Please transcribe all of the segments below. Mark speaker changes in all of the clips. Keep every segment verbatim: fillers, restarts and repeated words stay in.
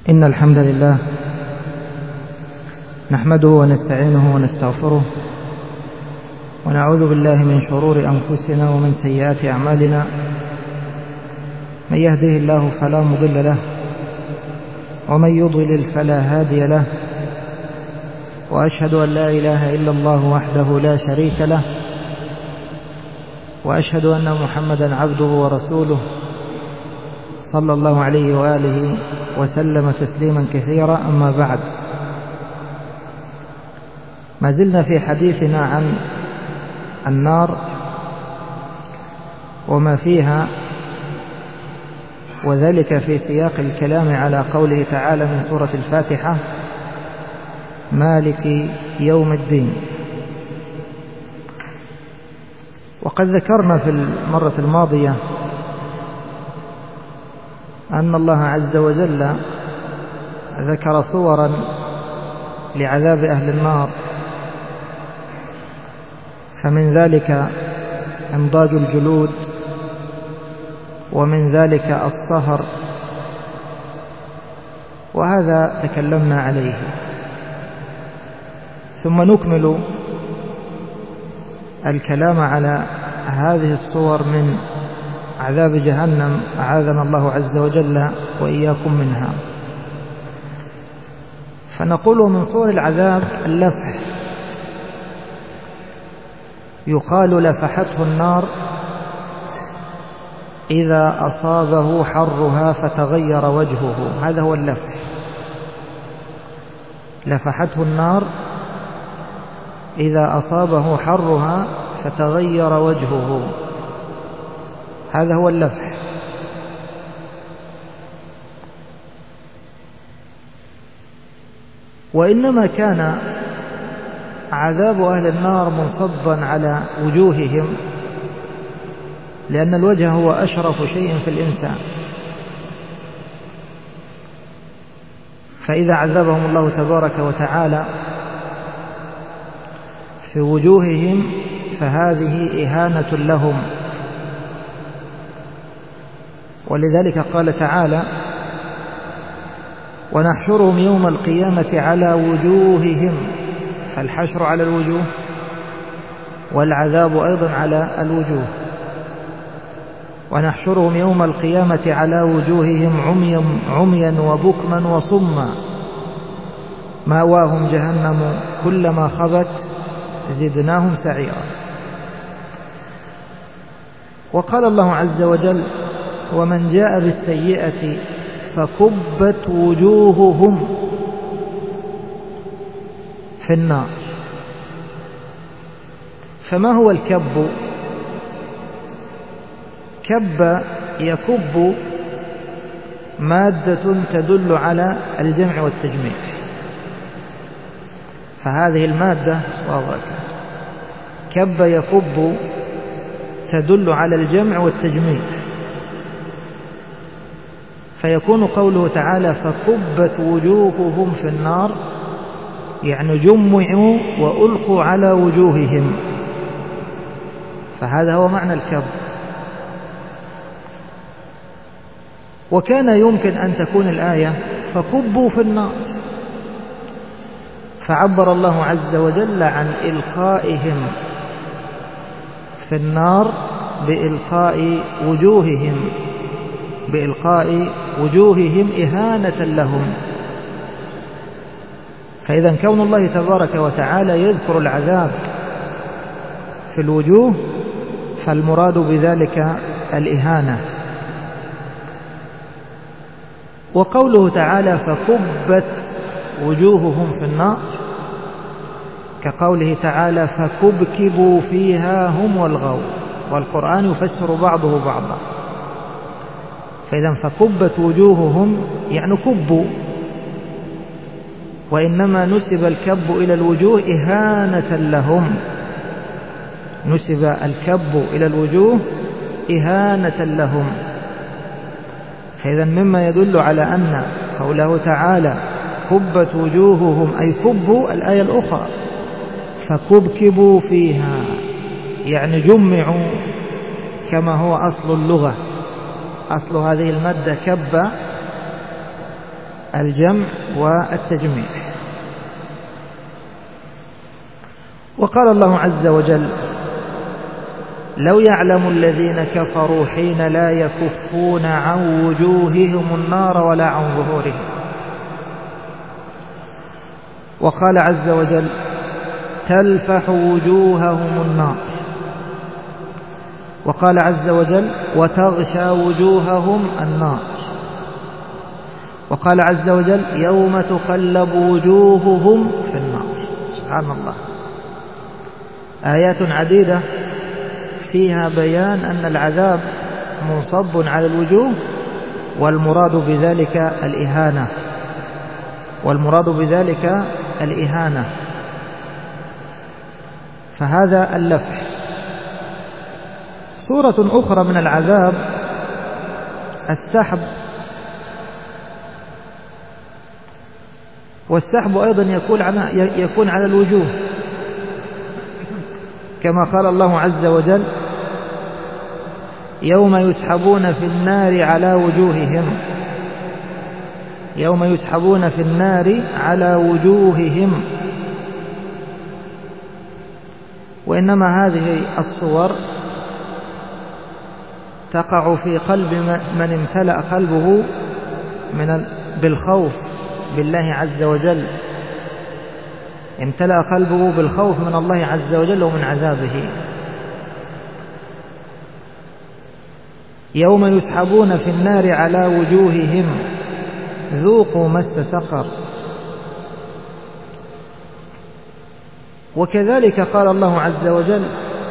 Speaker 1: إن الحمد لله نحمده ونستعينه ونستغفره ونعوذ بالله من شرور أنفسنا ومن سيئات أعمالنا. من يهده الله فلا مضل له ومن يضلل فلا هادي له، وأشهد أن لا إله إلا الله وحده لا شريك له، وأشهد أن محمدا عبده ورسوله صلى الله عليه وآله وسلم تسليما كثيرا. أما بعد، ما زلنا في حديثنا عن النار وما فيها، وذلك في سياق الكلام على قوله تعالى من سورة الفاتحة: مالك يوم الدين. وقد ذكرنا في المرة الماضية أن الله عز وجل ذكر صورا لعذاب أهل النار، فمن ذلك انضاج الجلود، ومن ذلك الصهر، وهذا تكلمنا عليه. ثم نكمل الكلام على هذه الصور من عذاب جهنم، أعاذنا الله عز وجل وإياكم منها. فنقول من صور العذاب اللفح، يقال لفحته النار إذا أصابه حرها فتغير وجهه، هذا هو اللفح. لفحته النار إذا أصابه حرها فتغير وجهه، هذا هو اللفح. وإنما كان عذاب أهل النار منصبا على وجوههم، لأن الوجه هو أشرف شيء في الإنسان، فإذا عذبهم الله تبارك وتعالى في وجوههم فهذه إهانة لهم. ولذلك قال تعالى: ونحشرهم يوم القيامة على وجوههم، فالحشر على الوجوه والعذاب أيضا على الوجوه. ونحشرهم يوم القيامة على وجوههم عميا, عميا وبكما وصما مأواهم جهنم كلما خبت زدناهم سعيرا. وقال الله عز وجل: ومن جاء بالسيئة فكبت وجوههم في النار. فما هو الكب؟ كب يكب مادة تدل على الجمع والتجميع، فهذه المادة كب يكب تدل على الجمع والتجميع، فيكون قوله تعالى: فكبت وجوههم في النار، يعني جمعوا وألقوا على وجوههم، فهذا هو معنى الكب. وكان يمكن أن تكون الآية فكبوا في النار، فعبر الله عز وجل عن إلقائهم في النار بإلقاء وجوههم بإلقاء وجوههم إهانة لهم. فإذا كون الله تبارك وتعالى يذكر العذاب في الوجوه، فالمراد بذلك الإهانة. وقوله تعالى: فكبت وجوههم في النار، كقوله تعالى: فكبكبوا فيها هم والغاوون، والقرآن يفسر بعضه بعضا. فإذا فكبت وجوههم يعني كبوا، وإنما نسب الكب إلى الوجوه إهانة لهم، نسب الكب إلى الوجوه إهانة لهم. فإذا مما يدل على أن قوله تعالى كبت وجوههم أي كبوا، الآية الأخرى فكبكبوا فيها يعني جمعوا، كما هو أصل اللغة. أصل هذه المادة كب الجمع والتجميع. وقال الله عز وجل: لو يعلم الذين كفروا حين لا يكفون عن وجوههم النار ولا عن ظهورهم. وقال عز وجل: تلفح وجوههم النار. وقال عز وجل: وتغشى وجوههم النار. وقال عز وجل: يوم تقلب وجوههم في النار. سبحان الله، آيات عديدة فيها بيان أن العذاب منصب على الوجوه، والمراد بذلك الإهانة والمراد بذلك الإهانة فهذا اللفح. صورة أخرى من العذاب السحب، والسحب أيضا يكون على يكون على الوجوه، كما قال الله عز وجل: يوم يسحبون في النار على وجوههم يوم يسحبون في النار على وجوههم. وإنما هذه الصور تقع في قلب من امتلأ قلبه من بالخوف بالله عز وجل، امتلأ قلبه بالخوف من الله عز وجل ومن عذابه. يوم يسحبون في النار على وجوههم ذوقوا مس سقر. وكذلك قال الله عز وجل: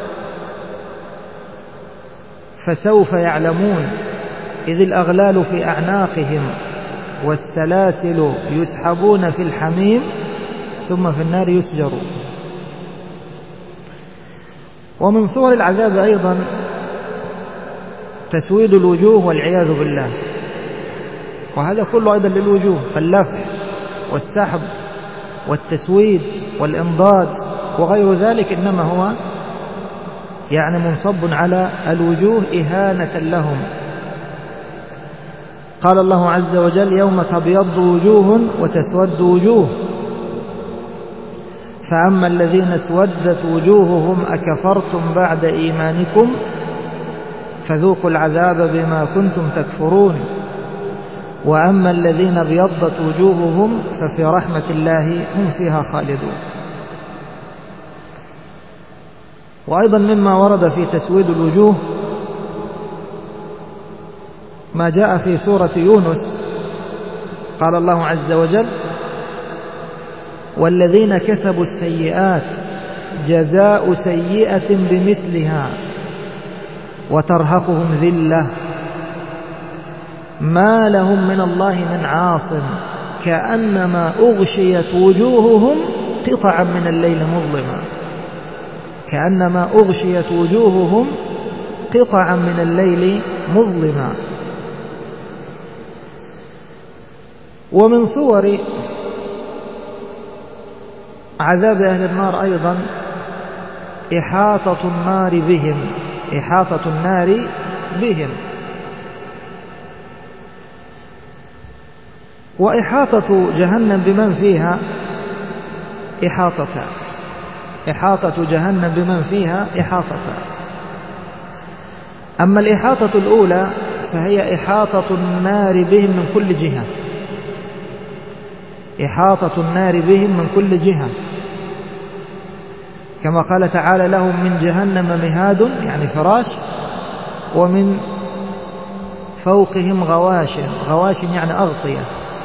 Speaker 1: فسوف يعلمون إذ الأغلال في أعناقهم والسلاسل يسحبون في الحميم ثم في النار يسجرون. ومن صور العذاب أيضا تسويد الوجوه والعياذ بالله، وهذا كله أيضا للوجوه، فاللفح والسحب والتسويد والإنضاد وغير ذلك إنما هو يعني منصب على الوجوه إهانة لهم. قال الله عز وجل: يوم تبيض وجوه وتسود وجوه فأما الذين اسودت وجوههم أكفرتم بعد إيمانكم فذوقوا العذاب بما كنتم تكفرون وأما الذين ابيضت وجوههم ففي رحمة الله هم فيها خالدون. وأيضا مما ورد في تسويد الوجوه ما جاء في سورة يونس، قال الله عز وجل: والذين كسبوا السيئات جزاء سيئة بمثلها وترهقهم ذلة ما لهم من الله من عاصم كأنما أغشيت وجوههم قطعا من الليل مظلما كأنما أغشيت وجوههم قطعا من الليل مظلما. ومن صور عذاب أهل النار أيضا إحاطة النار بهم إحاطة النار بهم وإحاطة جهنم بمن فيها إحاطتان إحاطة جهنم بمن فيها إحاطتان. أما الإحاطة الأولى فهي إحاطة النار بهم من كل جهة إحاطة النار بهم من كل جهة كما قال تعالى: لهم من جهنم مهاد يعني فراش ومن فوقهم غواش غواش يعني أغطية،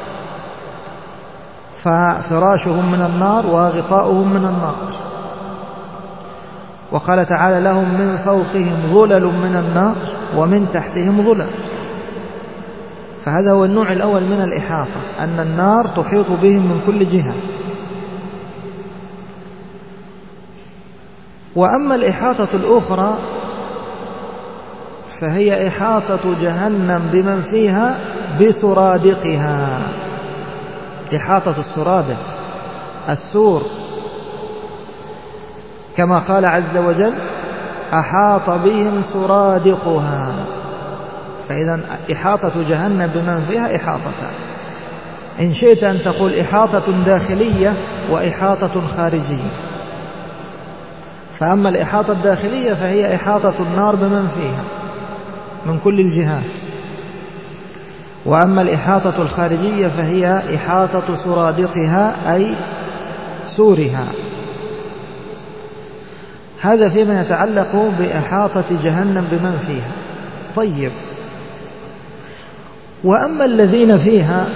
Speaker 1: ففراشهم من النار وغطاؤهم من النار. وقال تعالى: لهم من فوقهم ظلل من النار ومن تحتهم ظلل. فهذا هو النوع الأول من الإحاطة، أن النار تحيط بهم من كل جهة. وأما الإحاطة الأخرى فهي إحاطة جهنم بمن فيها بسرادقها إحاطة السرادق السور، كما قال عز وجل: أحاط بهم سرادقها. فإذا إحاطة جهنم بمن فيها إحاطتان، إن شئت أن تقول إحاطة داخلية وإحاطة خارجية. فأما الإحاطة الداخلية فهي إحاطة النار بمن فيها من كل الجهات، وأما الإحاطة الخارجية فهي إحاطة سرادقها أي سورها. هذا فيما يتعلق بإحاطة جهنم بمن فيها. طيب، وأما الذين فيها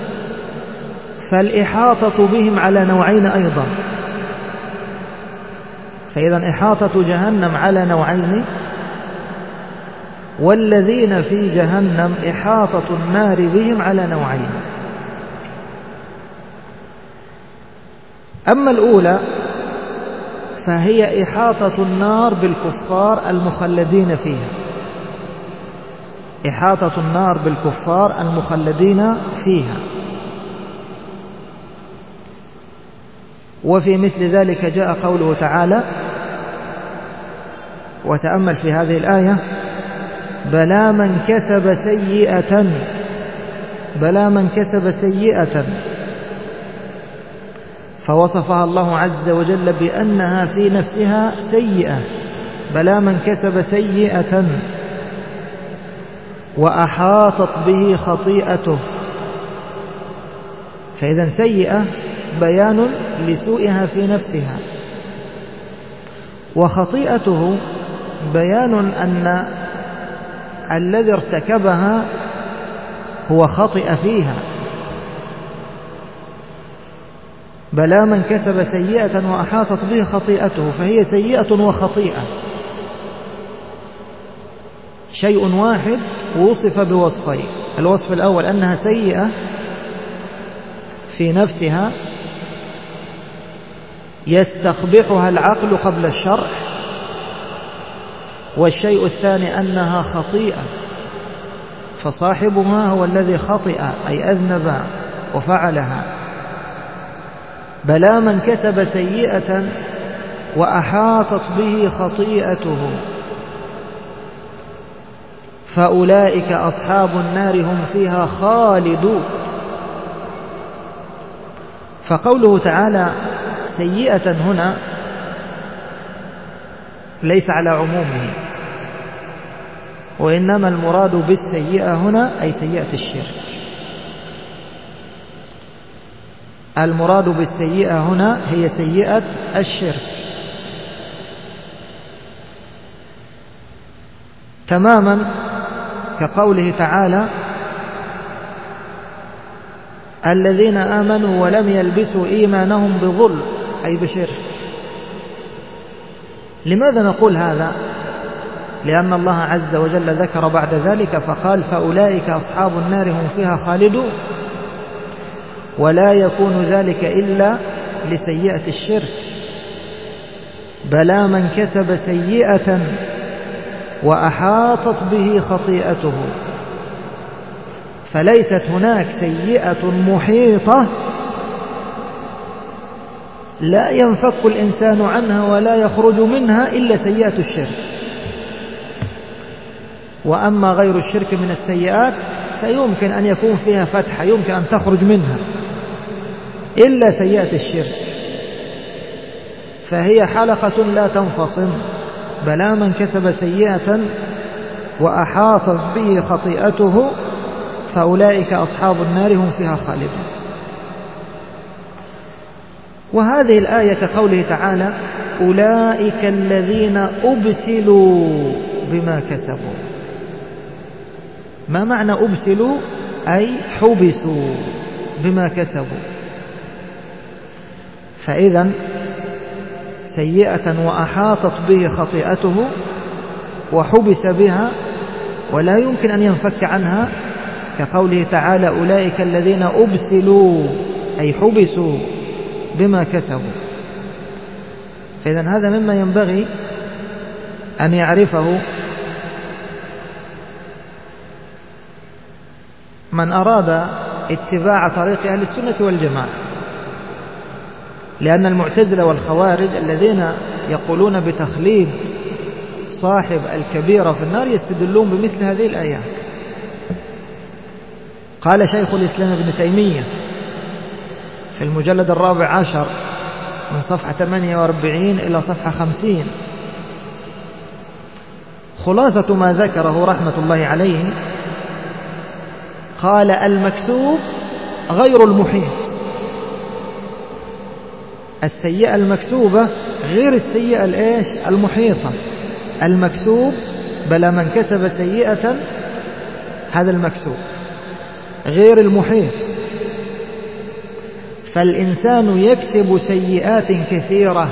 Speaker 1: فالإحاطة بهم على نوعين أيضا. فإذا إحاطة جهنم على نوعين، والذين في جهنم إحاطة النار بهم على نوعين. أما الأولى فهي إحاطة النار بالكفار المخلدين فيها، إحاطة النار بالكفار المخلدين فيها. وفي مثل ذلك جاء قوله تعالى، وتأمل في هذه الآية: بلى من كسب سيئة، بلى من كسب سيئة، فوصفها الله عز وجل بأنها في نفسها سيئة. بلى من كسب سيئة وأحاطت به خطيئته. فإذا سيئة بيان لسوءها في نفسها، وخطيئته بيان أن الذي ارتكبها هو خطئ فيها. بلى من كسب سيئة وأحاطت به خطيئته، فهي سيئة وخطيئة، شيء واحد وصف بوصفين. الوصف الأول أنها سيئة في نفسها يستقبحها العقل قبل الشرع، والشيء الثاني أنها خطيئة فصاحبها هو الذي خطئ أي أذنب وفعلها. بلى من كسب سيئة وأحاطت به خطيئته فأولئك أصحاب النار هم فيها خالدون. فقوله تعالى سيئة هنا ليس على عمومه، وإنما المراد بالسيئة هنا أي سيئة الشرك. المراد بالسيئة هنا هي سيئة الشرك تماما كقوله تعالى: الذين آمنوا ولم يلبسوا إيمانهم بظلم أي بشرك. لماذا نقول هذا؟ لأن الله عز وجل ذكر بعد ذلك فقال: فأولئك أصحاب النار هم فيها خالدون. ولا يكون ذلك إلا لسيئة الشرك. بلى من كسب سيئة وأحاطت به خطيئته. فليست هناك سيئة محيطة لا ينفك الإنسان عنها ولا يخرج منها إلا سيئة الشرك. وأما غير الشرك من السيئات فيمكن أن يكون فيها فتحة، يمكن أن تخرج منها، إلا سيئة الشرك فهي حلقة لا تنفصل. بلى من كسب سيئة وأحاطت به خطيئته فأولئك أصحاب النار هم فيها خالدون. وهذه الآية كقوله تعالى: أولئك الذين أبسلوا بما كسبوا. ما معنى أبسلوا؟ أي حبسوا بما كسبوا. فإذا سيئة وأحاطت به خطيئته وحبس بها ولا يمكن أن ينفك عنها، كقوله تعالى: أولئك الذين أبسلوا أي حبسوا بما كسبوا. فإذا هذا مما ينبغي أن يعرفه من أراد اتباع طريق أهل السنة والجماعة. لأن المعتزلة والخوارج الذين يقولون بتخليد صاحب الكبيرة في النار يستدلون بمثل هذه الآيات. قال شيخ الإسلام ابن تيمية في المجلد الرابع عشر من صفحة ثمانية وأربعين إلى صفحة خمسين. خلاصة ما ذكره رحمة الله عليه قال: المكتوب غير المحيط. السيئة المكتوبة غير السيئة الإيش المحيطة. المكتوب بلا من كسب سيئة، هذا المكتوب، غير المحيط. فالإنسان يكسب سيئات كثيرة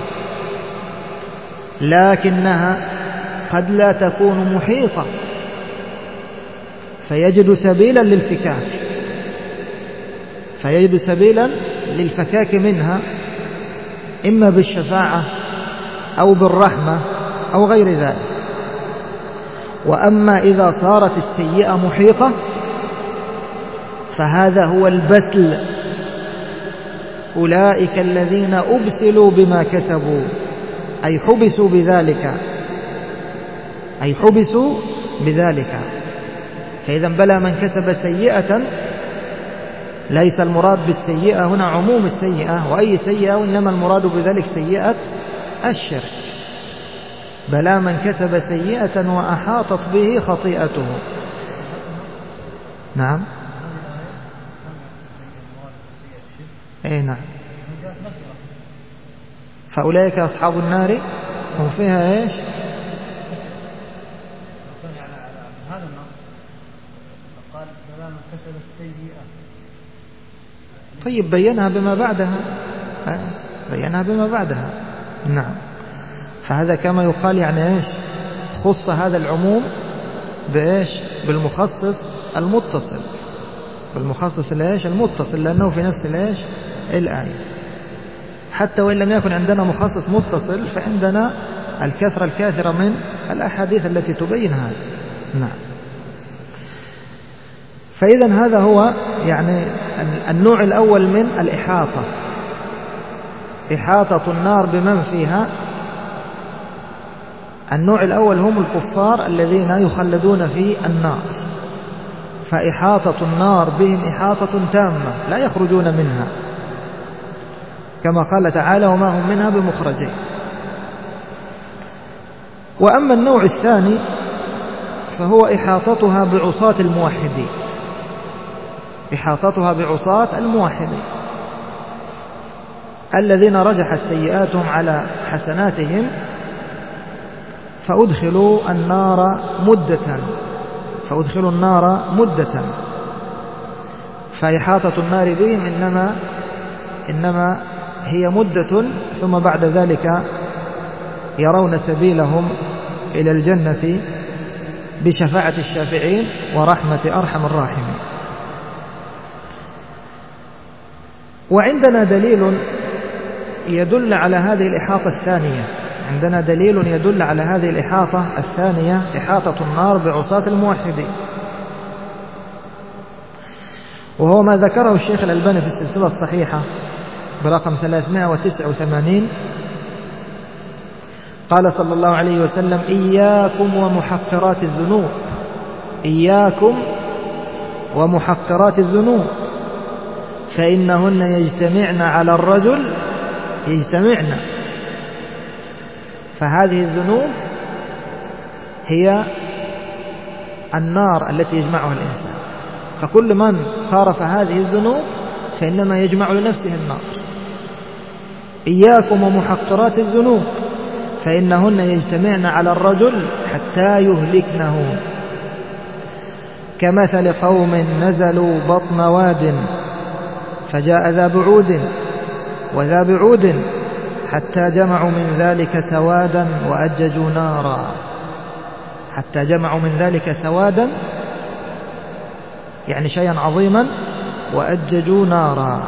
Speaker 1: لكنها قد لا تكون محيطة، فيجد سبيلا للفكاك فيجد سبيلا للفكاك منها، إما بالشفاعة أو بالرحمة أو غير ذلك. وأما إذا صارت السيئة محيطة فهذا هو البتل. أولئك الذين أبتلوا بما كسبوا، أي حبسوا بذلك أي حبسوا بذلك فإذا بلى من كسب سيئة، ليس المراد بالسيئة هنا عموم السيئة وأي سيئة، وإنما المراد بذلك سيئة الشرك. بلى من كسب سيئة وأحاطت به خطيئته. نعم اي نعم. فأولئك أصحاب النار هم فيها ايش؟ طيب بينها بما بعدها بينها بما بعدها نعم. فهذا كما يقال يعني ايش؟ خص هذا العموم بايش؟ بالمخصص المتصل بالمخصص الايش المتصل، لأنه في نفس الايش الآية. حتى وإن لم يكن عندنا مخصص متصل فعندنا الكثرة الكاثرة من الأحاديث التي تبين هذا. نعم. فإذا هذا هو يعني النوع الأول من الإحاطة، إحاطة النار بمن فيها. النوع الأول هم الكفار الذين يخلدون في النار، فإحاطة النار بهم إحاطة تامة لا يخرجون منها، كما قال تعالى: وما هم منها بمخرجين. وأما النوع الثاني فهو إحاطتها بعصاة الموحدين، إحاطتها بعصاة الموحدين الذين رجحت سيئاتهم على حسناتهم فأدخلوا النار مدة فأدخلوا النار مدة فإحاطة النار بهم إنما إنما هي مدة، ثم بعد ذلك يرون سبيلهم إلى الجنة بشفاعة الشافعين ورحمة أرحم الراحمين. وعندنا دليل يدل على هذه الإحاطة الثانية عندنا دليل يدل على هذه الإحاطة الثانية، إحاطة النار بعصاة الموحدين، وهو ما ذكره الشيخ الألباني في السلسلة الصحيحة برقم ثلاثمائة وتسعة وثمانين. قال صلى الله عليه وسلم: إياكم ومحقرات الذنوب إياكم ومحقرات الذنوب فإنهن يجتمعن على الرجل يجتمعن فهذه الذنوب هي النار التي يجمعها الإنسان، فكل من صارف هذه الذنوب فإنما يجمع لنفسه النار. إياكم ومحقرات الذنوب فإنهن يجتمعن على الرجل حتى يهلكنه، كمثل قوم نزلوا بطن واد فجاء ذا بعود وذا بعود حتى جمعوا من ذلك سوادا وأججوا نارا حتى جمعوا من ذلك سوادا يعني شيئا عظيما وأججوا نارا.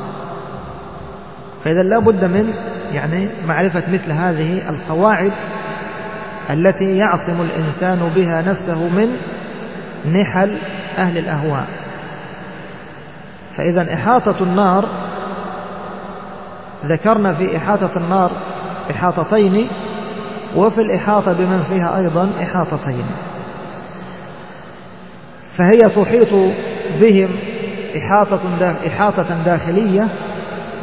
Speaker 1: فإذا لا بد من يعني معرفة مثل هذه القواعد التي يعصم الإنسان بها نفسه من نحل أهل الأهواء. فإذا إحاطة النار ذكرنا في إحاطة النار إحاطتين، وفي الإحاطة بمن فيها أيضا إحاطتين، فهي تحيط بهم إحاطة إحاطة داخلية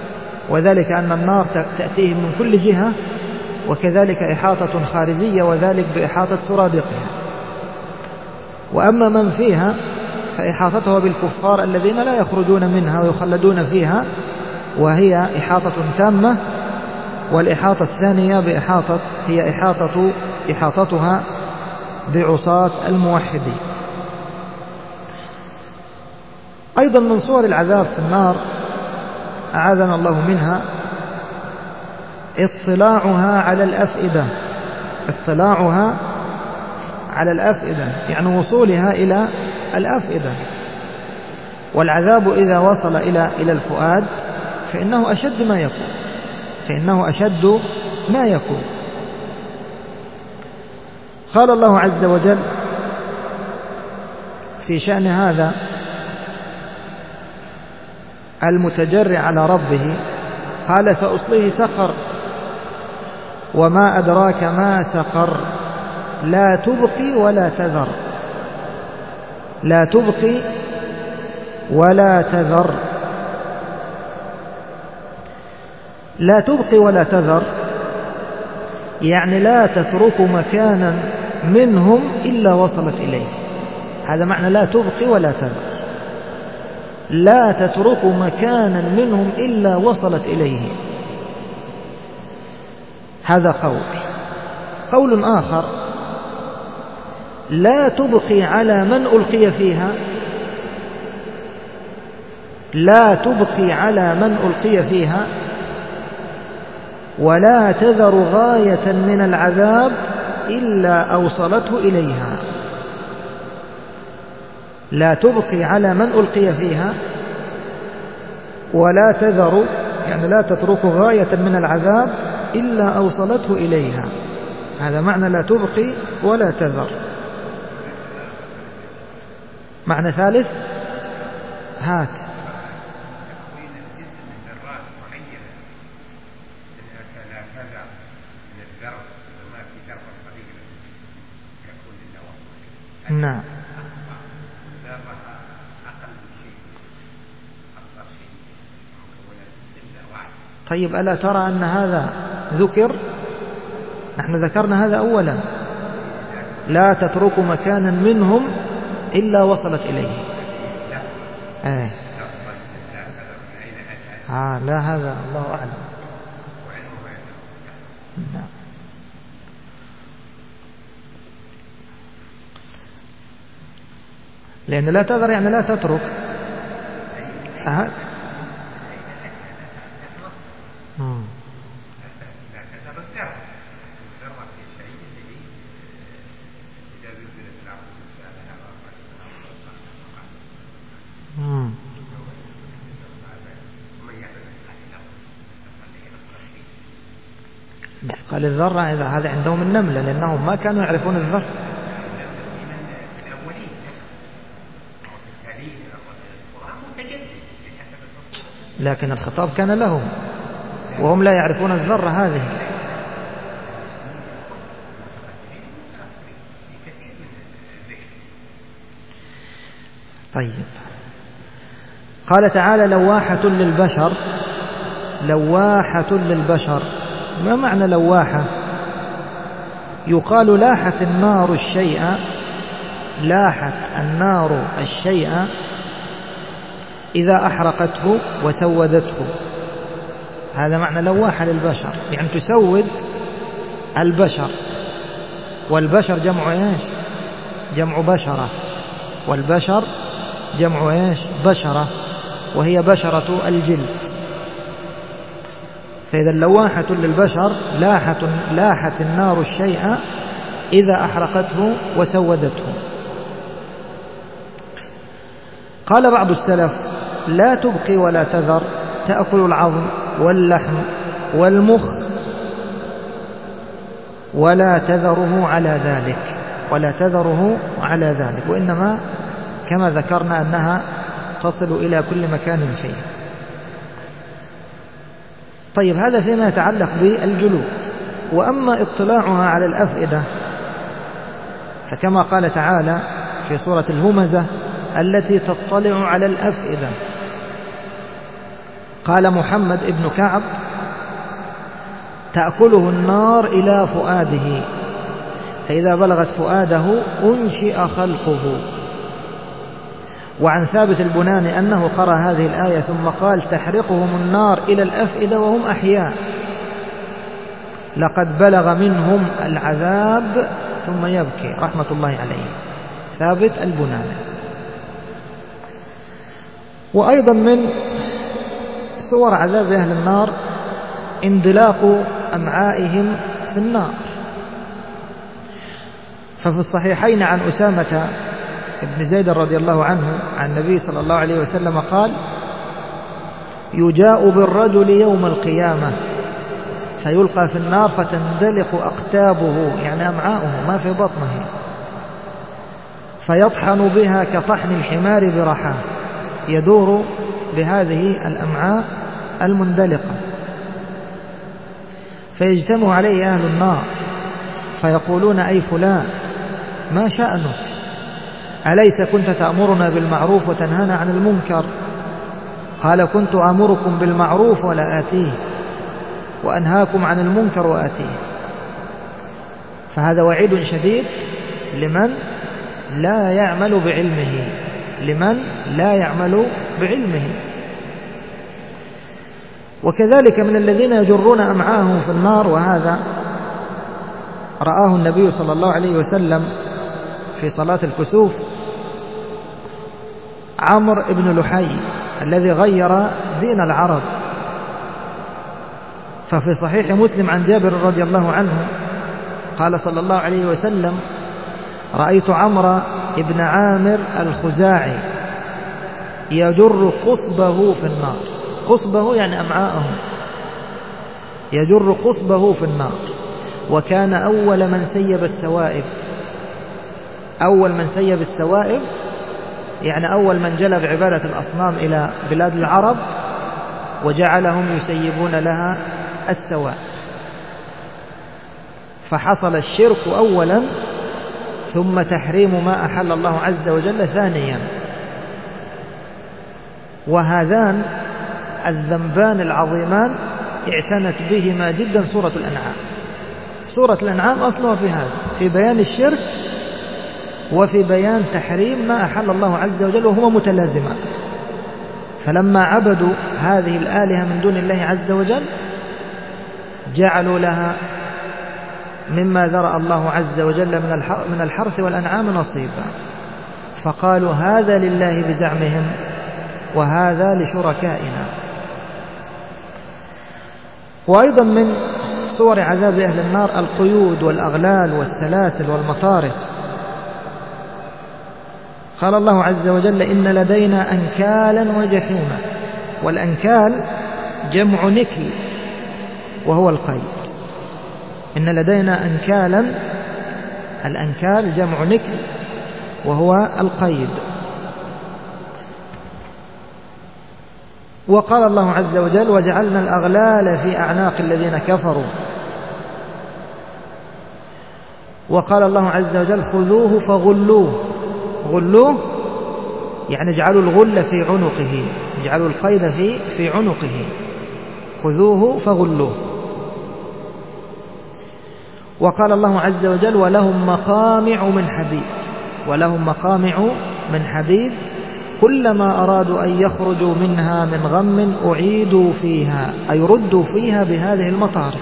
Speaker 1: وذلك أن النار تأتيهم من كل جهة، وكذلك إحاطة خارجية، وذلك بإحاطة سرادقها. وأما من فيها فإحاطتها بالكفار الذين لا يخرجون منها ويخلدون فيها، وهي إحاطة تامة. والإحاطة الثانية بإحاطة هي إحاطة إحاطتها بعصاة الموحدين. أيضا من صور العذاب في النار أعاذنا الله منها اطلاعها على الأفئدة، اطلاعها على الأفئدة يعني وصولها إلى الأفئدة. والعذاب إذا وصل إلى إلى الفؤاد فإنه أشد ما يكون، فإنه أشد ما يكون. قال الله عز وجل في شأن هذا المتجرع على ربه، قال فأصليه سقر وما أدراك ما سقر لا تبقي ولا تذر، لا تبقي ولا تذر. لا تبقي ولا تذر يعني لا تترك مكانا منهم إلا وصلت إليه. هذا معنى لا تبقي ولا تذر، لا تترك مكانا منهم إلا وصلت إليه. هذا قول. قول آخر لا تبقي على من ألقي فيها، لا تبقي على من ألقي فيها ولا تذر غاية من العذاب إلا أوصلته إليها. لا تبقي على من ألقي فيها ولا تذر يعني لا تترك غاية من العذاب إلا أوصلته إليها. هذا معنى لا تبقي ولا تذر. معنى ثالث هات نعم. طيب ألا ترى أن هذا ذكر؟ نحن ذكرنا هذا أولا، لا تترك مكانا منهم إلا وصلت إليه. آه. آه لا هذا الله أعلم. نعم. لأن لا تذر يعني لا تترك. أه. مم. مم. قال الذرة هذا عندهم النملة، لأنهم ما كانوا يعرفون الذرة. لكن الخطاب كان لهم وهم لا يعرفون الذرة هذه. طيب قال تعالى لواحة للبشر. لواحة للبشر ما معنى لواحة؟ يقال لاحت النار الشيء، لاحت النار الشيء إذا أحرقته وسودته. هذا معنى لواحة للبشر، يعني تسود البشر. والبشر جمع إيش؟ جمع بشرة. والبشر جمع إيش؟ بشرة، وهي بشرة الجلد. فإذا لواحة للبشر لاحت, لاحت النار الشيء إذا أحرقته وسودته. قال بعض السلف لا تبقي ولا تذر، تأكل العظم واللحم والمخ ولا تذره على ذلك، ولا تذره على ذلك، وإنما كما ذكرنا أنها تصل إلى كل مكان فيه. طيب هذا فيما يتعلق بالجلود. وأما اطلاعها على الأفئدة فكما قال تعالى في سورة الهمزة التي تطلع على الأفئدة، قال محمد ابن كعب: تأكله النار إلى فؤاده، فإذا بلغت فؤاده أنشئ خلقه. وعن ثابت البناني أنه قرأ هذه الآية ثم قال: تحرقهم النار إلى الأفئدة وهم أحياء، لقد بلغ منهم العذاب ثم يبكي، رحمة الله عليه. ثابت البناني. وأيضا من صور عذاب أهل النار اندلاق أمعائهم في النار. ففي الصحيحين عن أسامة ابن زيد رضي الله عنه عن النبي صلى الله عليه وسلم قال: يجاء بالرجل يوم القيامة فيلقى في النار فتندلق أقتابه، يعني أمعاؤه ما في بطنه، فيطحن بها كطحن الحمار برحاه، يدور بهذه الأمعاء المندلقة. فيجتمع عليه أهل النار فيقولون: أي فلان، ما شأنك؟ أليس كنت تأمرنا بالمعروف وتنهانا عن المنكر؟ قال: كنت أمركم بالمعروف ولا آتيه، وأنهاكم عن المنكر وآتيه. فهذا وعيد شديد لمن لا يعمل بعلمه، لمن لا يعمل بعلمه. وكذلك من الذين يجرون أمعاءهم في النار، وهذا رآه النبي صلى الله عليه وسلم في صلاة الكسوف، عمرو بن لحي الذي غير دين العرب. ففي صحيح مسلم عن جابر رضي الله عنه قال صلى الله عليه وسلم: رأيت عمرو بن عامر الخزاعي يجر قصبه في النار. قصبه يعني أمعاءه، يجر قصبه في النار. وكان أول من سيب السوائب، أول من سيب السوائب يعني أول من جلب عبادة الأصنام إلى بلاد العرب وجعلهم يسيبون لها السوائب. فحصل الشرك أولا ثم تحريم ما أحل الله عز وجل ثانيا. وهذان الذنبان العظيمان اعتنت بهما جدا سورة الأنعام. سورة الأنعام أصلها في هذا، في بيان الشرك وفي بيان تحريم ما أحل الله عز وجل، وهما متلازمان. فلما عبدوا هذه الآلهة من دون الله عز وجل جعلوا لها مما ذرأ الله عز وجل من الحرث والأنعام نصيبا، فقالوا هذا لله بزعمهم وهذا لشركائنا. وأيضا من صور عذاب أهل النار القيود والأغلال والسلاسل والمطارق. قال الله عز وجل: إن لدينا أنكالا وجحيما. والأنكال جمع نكل وهو القيد. إن لدينا أنكالا، الأنكال جمع نكل وهو القيد. وقال الله عز وجل: وجعلنا الأغلال في أعناق الذين كفروا. وقال الله عز وجل: خذوه فغلوه. غلوه يعني اجعلوا الغل في عنقه، اجعلوا القيد في في عنقه. خذوه فغلوه. وقال الله عز وجل: ولهم مقامع من حديد. ولهم مقامع من حديد كلما أرادوا أن يخرجوا منها من غم أعيدوا فيها، أي ردوا فيها بهذه المطارق.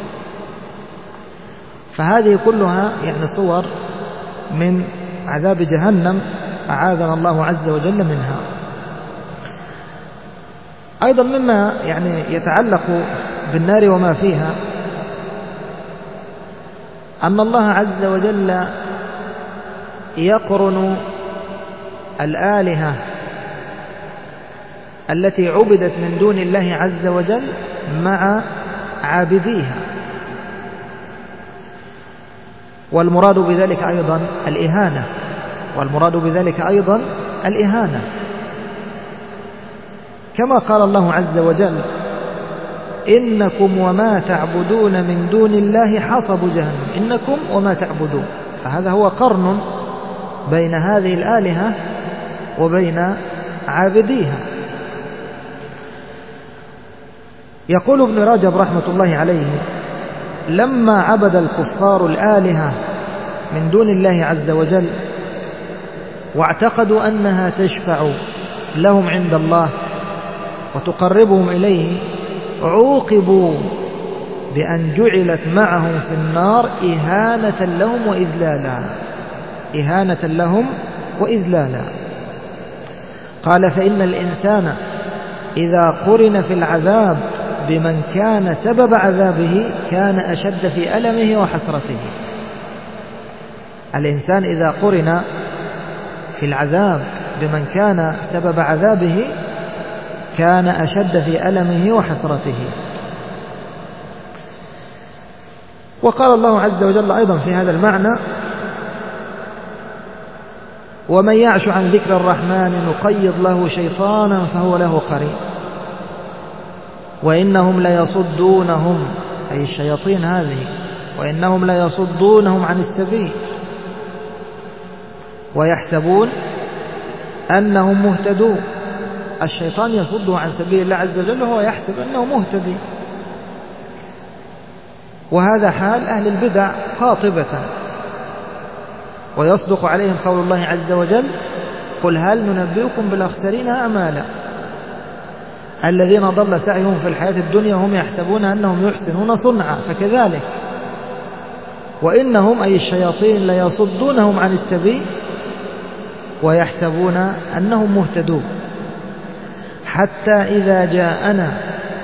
Speaker 1: فهذه كلها يعني صور من عذاب جهنم أعاذنا الله عز وجل منها. أيضا مما يعني يتعلق بالنار وما فيها أن الله عز وجل يقرن الآلهة التي عبدت من دون الله عز وجل مع عابديها. والمراد بذلك أيضا الإهانة، والمراد بذلك أيضا الإهانة، كما قال الله عز وجل: إنكم وما تعبدون من دون الله حصب جهنم. إنكم وما تعبدون، فهذا هو قرن بين هذه الآلهة وبين عابديها. يقول ابن رجب رحمة الله عليه: لما عبد الكفار الآلهة من دون الله عز وجل واعتقدوا أنها تشفع لهم عند الله وتقربهم إليه، عوقبوا بأن جعلت معهم في النار إهانة لهم وإذلالا إهانة لهم وإذلالا. قال: فإن الإنسان إذا قرن في العذاب بمن كان سبب عذابه كان أشد في ألمه وحسرته. الإنسان إذا قرن في العذاب بمن كان سبب عذابه كان أشد في ألمه وحسرته. وقال الله عز وجل أيضا في هذا المعنى: ومن يعش عن ذكر الرحمن نقيض له شيطانا فهو له قرين وإنهم ليصدونهم، أي الشياطين هذه، وإنهم ليصدونهم عن السبيل ويحسبون أنهم مهتدون. الشيطان يصده عن سبيل الله عز وجل وهو يحسب أنه مهتدي، وهذا حال أهل البدع قاطبة. ويصدق عليهم قول الله عز وجل: قل هل ننبئكم بالأخسرين أعمالا الذين ضل سعيهم في الحياة الدنيا وهم يحسبون أنهم يحسنون صنعا. فكذلك وإنهم أي الشياطين ليصدونهم عن السبيل ويحسبون أنهم مهتدون حتى إذا جاءنا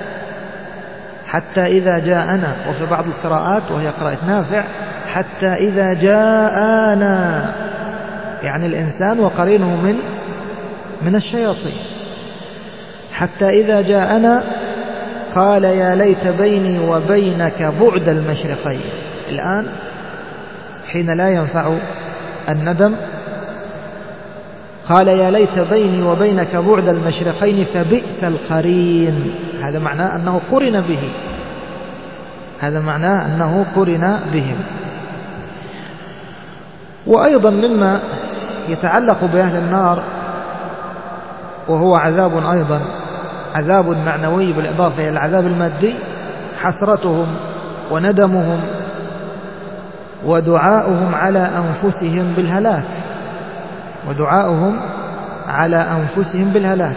Speaker 1: حتى إذا جاءنا وفي بعض القراءات وهي قراءة نافع: حتى إذا جاءنا، يعني الإنسان وقرينه من من الشياطين. حتى إذا جاءنا قال: يا ليت بيني وبينك بعد المشرقين. الآن حين لا ينفع الندم قال: يا ليت بيني وبينك بعد المشرقين فبئس القرين. هذا معناه أنه قرن به هذا معناه أنه قرن بهم. وأيضا مما يتعلق بأهل النار وهو عذاب أيضا عذاب معنوي بالإضافة إلى العذاب المادي: حسرتهم وندمهم ودعاؤهم على أنفسهم بالهلاك ودعاؤهم على أنفسهم بالهلاك.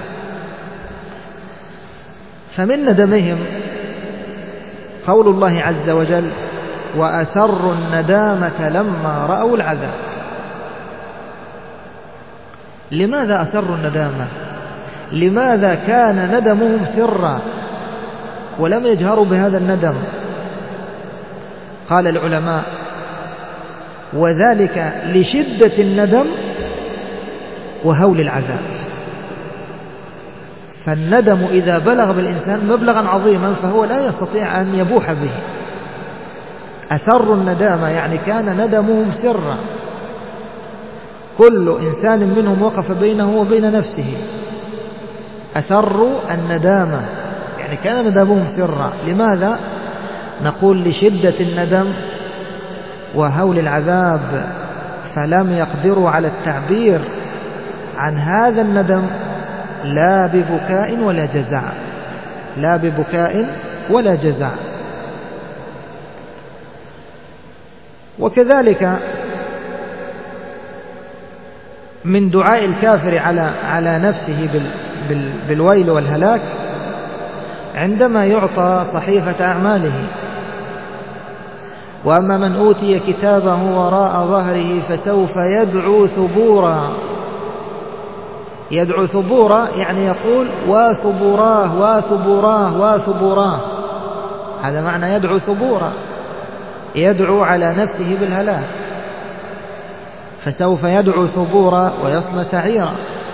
Speaker 1: فمن ندمهم قول الله عز وجل: وأسروا الندامة لما رأوا العذاب. لماذا أسروا الندامة؟ لماذا كان ندمهم سرا ولم يجهروا بهذا الندم؟ قال العلماء: وذلك لشدة الندم وهول العذاب. فالندم إذا بلغ بالإنسان مبلغا عظيما فهو لا يستطيع أن يبوح به. أسروا الندامة يعني كان ندمهم سرا، كل إنسان منهم وقف بينه وبين نفسه. أسروا الندامة يعني كان ندمهم سرا. لماذا؟ نقول لشدة الندم وهول العذاب، فلم يقدروا على التعبير عن هذا الندم لا ببكاء ولا جزع لا ببكاء ولا جزع. وكذلك من دعاء الكافر على على نفسه بال بال بالويل والهلاك عندما يعطى صحيفة أعماله: وأما من أوتي كتابه وراء ظهره فسوف يدعو ثبورا. يدعو ثبورا يعني يقول: وثبوراه وثبوراه وثبوراه. هذا معنى يدعو ثبورا، يدعو على نفسه بالهلاك. فسوف يدعو ثبورا ويصلى سعيرا.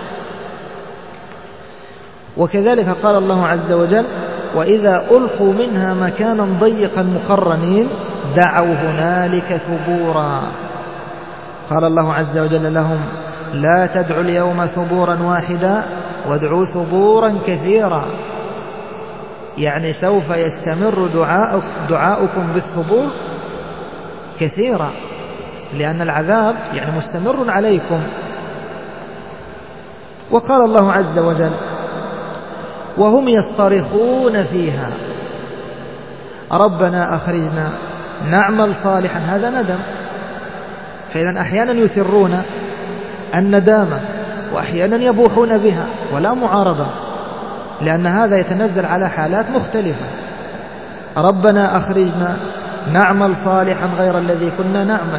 Speaker 1: وكذلك قال الله عز وجل: وإذا ألقوا منها مكانا ضيقا مقرنين دعوا هنالك ثبورا. قال الله عز وجل لهم: لا تدعوا اليوم ثبورا واحدا وادعوا ثبورا كثيرا. يعني سوف يستمر دعاؤك دعاؤكم بالثبور كثيرا، لأن العذاب يعني مستمر عليكم. وقال الله عز وجل: وهم يصطرخون فيها ربنا أخرجنا نعمل صالحا. هذا ندم. فإذا أحيانا يسرون الندامة وأحيانا يبوحون بها ولا معارضة، لأن هذا يتنزل على حالات مختلفة. ربنا أخرجنا نعمل صالحا غير الذي كنا نعمل.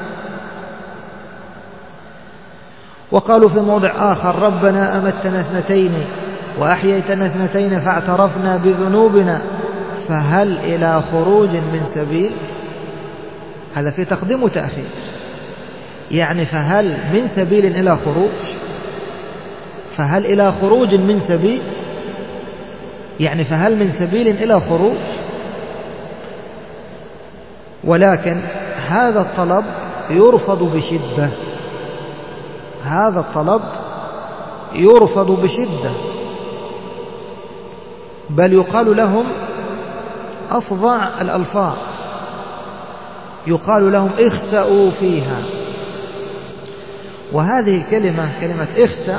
Speaker 1: وقالوا في موضع آخر ربنا أمتنا اثنتين وأحييتنا اثنتين فاعترفنا بذنوبنا فهل إلى خروج من سبيل. هذا في تقديم وتأخير، يعني فهل من سبيل إلى خروج، فهل إلى خروج من سبيل، يعني فهل من سبيل إلى خروج. ولكن هذا الطلب يرفض بشدة، هذا الطلب يرفض بشدة، بل يقال لهم أفظع الألفاظ، يقال لهم اخسأوا فيها. وهذه الكلمة كلمة اخسأ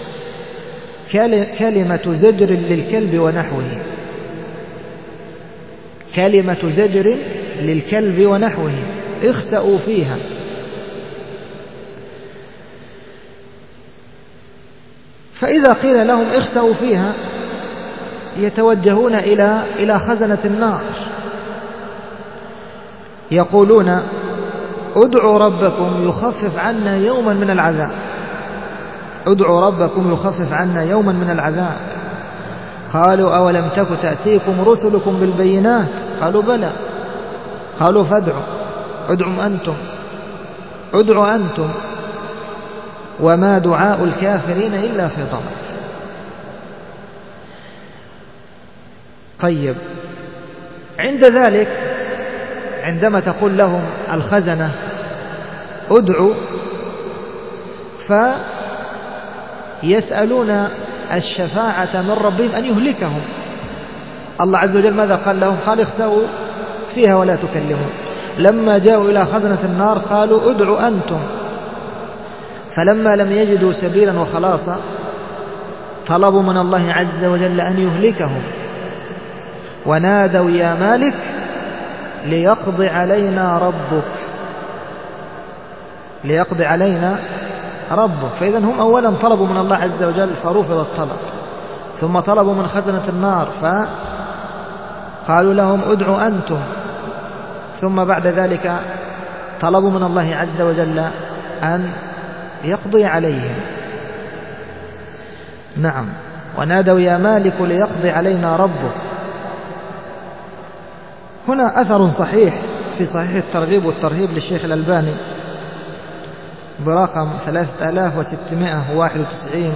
Speaker 1: كلمة زجر للكلب ونحوه، كلمة زجر للكلب ونحوه، اخسأوا فيها. فإذا قيل لهم اخسأوا فيها يتوجهون إلى إلى خزنة النار، يقولون ادعوا ربكم يخفف عنا يوما من العذاب، ادعوا ربكم يخفف عنا يوما من العذاب. قالوا أولم تك تأتيكم رسلكم بالبينات قالوا بلى. قالوا فادعوا، ادعوا أنتم، ادعوا أنتم وما دعاء الكافرين إلا في ضلال. طيب، عند ذلك عندما تقول لهم الخزنة ادعوا فيسألون الشفاعة من ربهم أن يهلكهم. الله عز وجل ماذا قال لهم؟ قال اخسأوا فيها ولا تكلمون. لما جاءوا إلى خزنة النار قالوا ادعوا أنتم، فلما لم يجدوا سبيلا وخلاصا طلبوا من الله عز وجل أن يهلكهم، ونادوا يا مالك ليقضي علينا ربك، ليقضي علينا ربك. فإذا هم أولا طلبوا من الله عز وجل فرفض الطلب، ثم طلبوا من خزنة النار فقالوا لهم ادعوا أنتم، ثم بعد ذلك طلبوا من الله عز وجل أن يقضي عليهم. نعم، ونادوا يا مالك ليقضي علينا ربك. هنا أثر صحيح في صحيح الترغيب والترهيب للشيخ الألباني برقم ثلاثة آلاف وستمائة وواحد وتسعين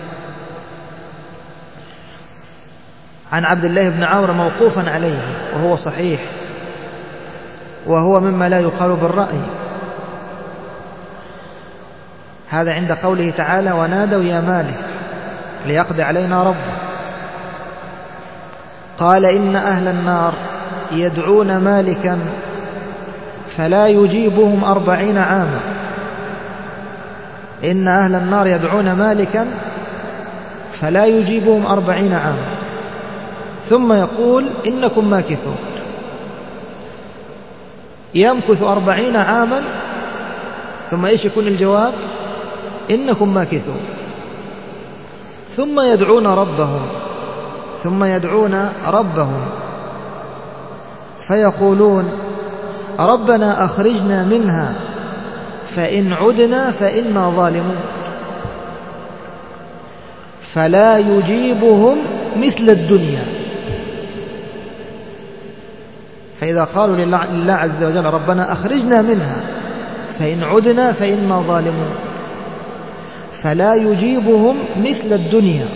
Speaker 1: عن عبد الله بن عمرو موقوفا عليه، وهو صحيح، وهو مما لا يقال بالرأي. هذا عند قوله تعالى ونادوا يا مالك ليقضي علينا ربك. قال إن أهل النار يدعون مالكا فلا يجيبهم أربعين عاما. إن أهل النار يدعون مالكا فلا يجيبهم أربعين عاما، ثم يقول إنكم ماكثون. يمكث أربعين عاما ثم إيش يكون الجواب؟ إنكم ماكثون. ثم يدعون ربهم ثم يدعون ربهم فيقولون ربنا أخرجنا منها فإن عدنا فإنا ظالمون. فلا يجيبهم مثل الدنيا. فإذا قالوا لله عز وجل ربنا أخرجنا منها فإن عدنا فإنا ظالمون، فلا يجيبهم مثل الدنيا.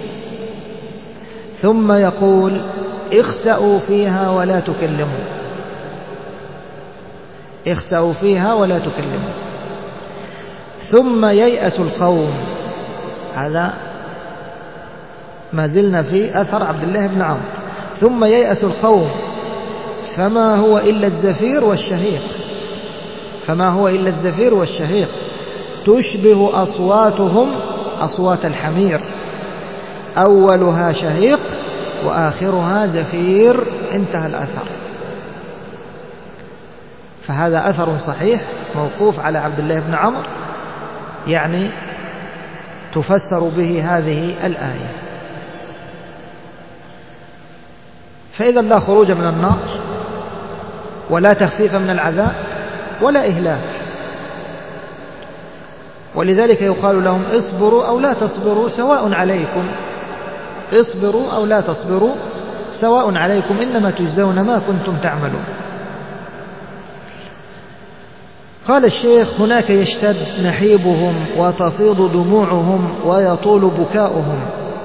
Speaker 1: ثم يقول اخسأوا فيها ولا تكلموا، اخسأوا فيها ولا تكلموا. ثم ييأس القوم. هذا ما زلنا في أثر عبد الله بن عمرو. ثم ييأس القوم فما هو إلا الزفير والشهيق، فما هو إلا الزفير والشهيق تشبه أصواتهم أصوات الحمير أولها شهيق وآخرها زفير، انتهى الأثر. فهذا أثر صحيح موقوف على عبد الله بن عمرو، يعني تفسر به هذه الآية. فإذا لا خروج من النار ولا تخفيف من العذاب ولا إهلاك، ولذلك يقال لهم اصبروا أو لا تصبروا سواء عليكم، اصبروا أو لا تصبروا سواء عليكم إنما تجزون ما كنتم تعملون. قال الشيخ: هناك يشتد نحيبهم وتفيض دموعهم ويطول بكاؤهم،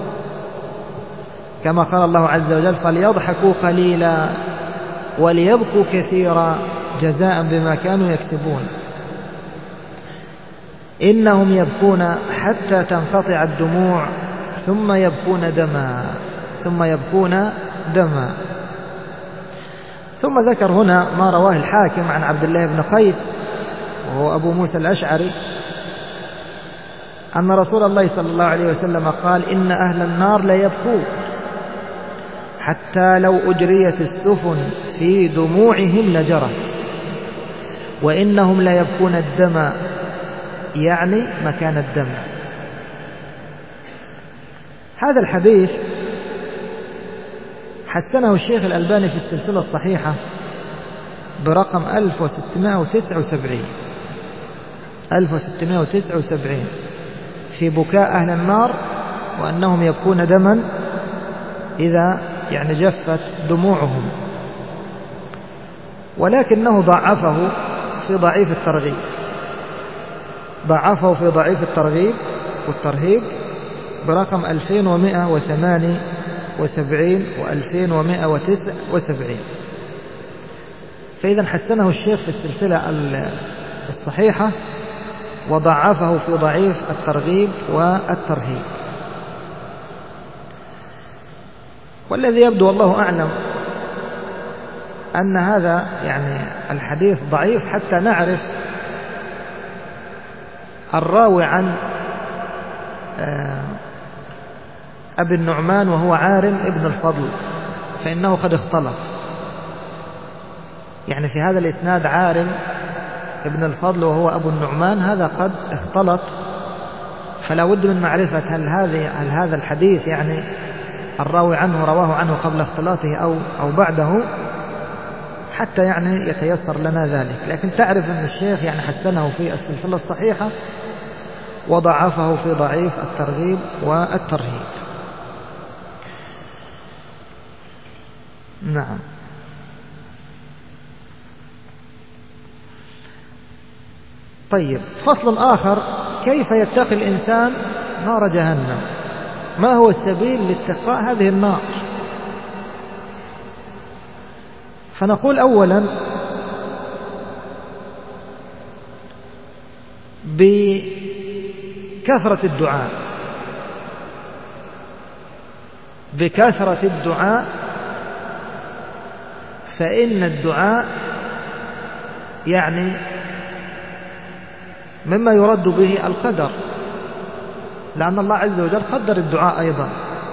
Speaker 1: كما قال الله عز وجل: فليضحكوا قليلا وليبكوا كثيرا جزاء بما كانوا يكسبون. إنهم يبكون حتى تنقطع الدموع ثم يبكون دما ثم يبكون دما ثم ذكر هنا ما رواه الحاكم عن عبد الله بن قيس وهو أبو موسى الأشعري أن رسول الله صلى الله عليه وسلم قال: إن أهل النار ليبكون حتى لو أجريت السفن في دموعهم لجرت، وإنهم ليبكون الدم، يعني مكان الدم. هذا الحديث حسنه الشيخ الألباني في السلسلة الصحيحة برقم ألف وستمائة وتسعة وسبعين ألف وستمائة وتسعة وسبعين في بكاء أهل النار وأنهم يبكون دما إذا يعني جفت دموعهم، ولكنه ضعفه في ضعيف الترغيب ضعفه في ضعيف الترغيب والترهيب برقم ألفين ومائة وثمانية وسبعين وألفين ومائة وتسعة وسبعين. فإذا حسنه الشيخ في السلسلة الصحيحة وضعفه في ضعيف الترغيب والترهيب. والذي يبدو والله أعلم أن هذا يعني الحديث ضعيف حتى نعرف الراوي عن أبي النعمان وهو عارم ابن الفضل، فإنه قد اختلط، يعني في هذا الإسناد عارم ابن الفضل وهو أبو النعمان، هذا قد اختلط، فلا بد من معرفة هل هذه هل هذا الحديث يعني الراوي عنه رواه عنه قبل اختلاطه أو أو بعده، حتى يعني يتيسر لنا ذلك. لكن تعرف أن الشيخ يعني حسنه في السلسلة الصحيحة وضعفه في ضعيف الترغيب والترهيب. نعم. طيب، فصل آخر: كيف يتقي الإنسان نار جهنم؟ ما هو السبيل لاتقاء هذه النار؟ فنقول أولا بكثرة الدعاء بكثرة الدعاء فإن الدعاء يعني مما يرد به القدر، لأن الله عز وجل قدر الدعاء أيضا.